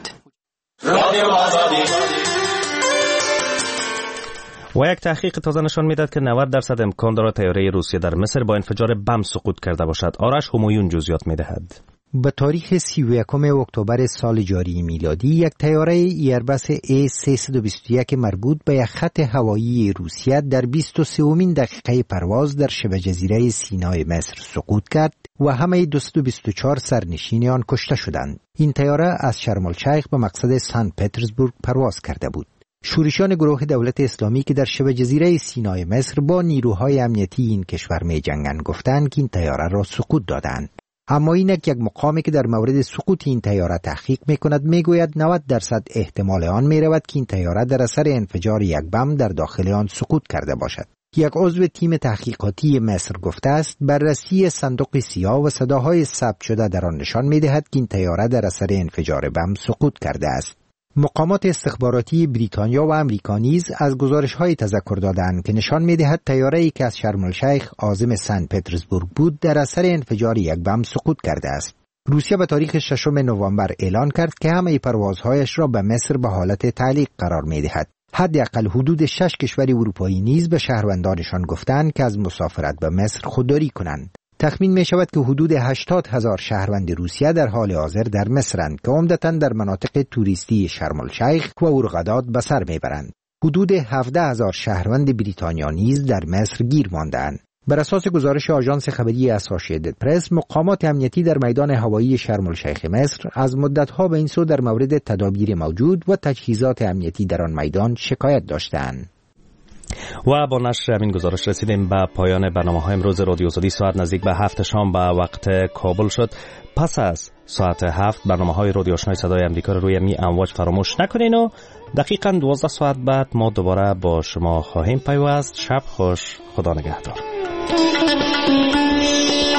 و یک تحقیق تازه نشان میدهد که 90% امکان دارد طیاره روسیه در مصر با انفجار بم سقوط کرده باشد. آرش همایون جزئیات میدهد. به تاریخ 31 اکتبر سال جاری میلادی یک طیاره ایربس A321 مربوط به یک خط هوایی روسیه در 23مین دقیقه پرواز در شبه جزیره سینای مصر سقوط کرد و همه 224 سرنشین آن کشته شدند. این طیاره از شرم الشیخ به مقصد سن پترزبورگ پرواز کرده بود. شورشیان گروه دولت اسلامی که در شبه جزیره سینای مصر با نیروهای امنیتی این کشور می جنگند گفتند که این طیاره را سقوط دادند. اما اینک یک مقامی که در مورد سقوط این طیاره تحقیق میکند میگوید 90% احتمال آن میرود که این طیاره در اثر انفجار یک بم در داخل آن سقوط کرده باشد. یک عضو تیم تحقیقاتی مصر گفته است بررسی صندوق سیاه و صداهای ثبت شده در آن نشان میدهد که این طیاره در اثر انفجار بم سقوط کرده است. مقامات استخباراتی بریتانیا و امریکا نیز از گزارش‌های تذکر دادند که نشان می‌دهد طیاره‌ای که از شرم الشیخ عازم سن پترزبورگ بود در اثر انفجار یک بم سقوط کرده است. روسیه به تاریخ 6 نوامبر اعلان کرد که همه پروازهایش را به مصر به حالت تعلیق قرار می‌دهد. حداقل حدود 6 کشور اروپایی نیز به شهروندانشان گفتند که از مسافرت به مصر خودداری کنند. تخمین می شود که حدود 80,000 شهروند روسیه در حال حاضر در مصرند که عمدتاً در مناطق توریستی شرم الشیخ و هورغداد به سر می برند. حدود 17,000 شهروند بریتانیا نیز در مصر گیر مانده‌اند. بر اساس گزارش آژانس خبری اسوسییتد پرس، مقامات امنیتی در میدان هوایی شرم الشیخ مصر از مدت‌ها به این سو در مورد تدابیر موجود و تجهیزات امنیتی در آن میدان شکایت داشتند. و با نشر همین گزارش رسیدیم به پایان برنامه‌های امروز رادیو آزادی. ساعت نزدیک به 7 شام به وقت کابل شد. پس از ساعت 7 برنامه‌های رادیو آشنای صدای آمریکا رو روی می امواج فراموش نکنین و دقیقاً 12 ساعت بعد ما دوباره با شما خواهیم پیوست. شب خوش، خدا نگهدار.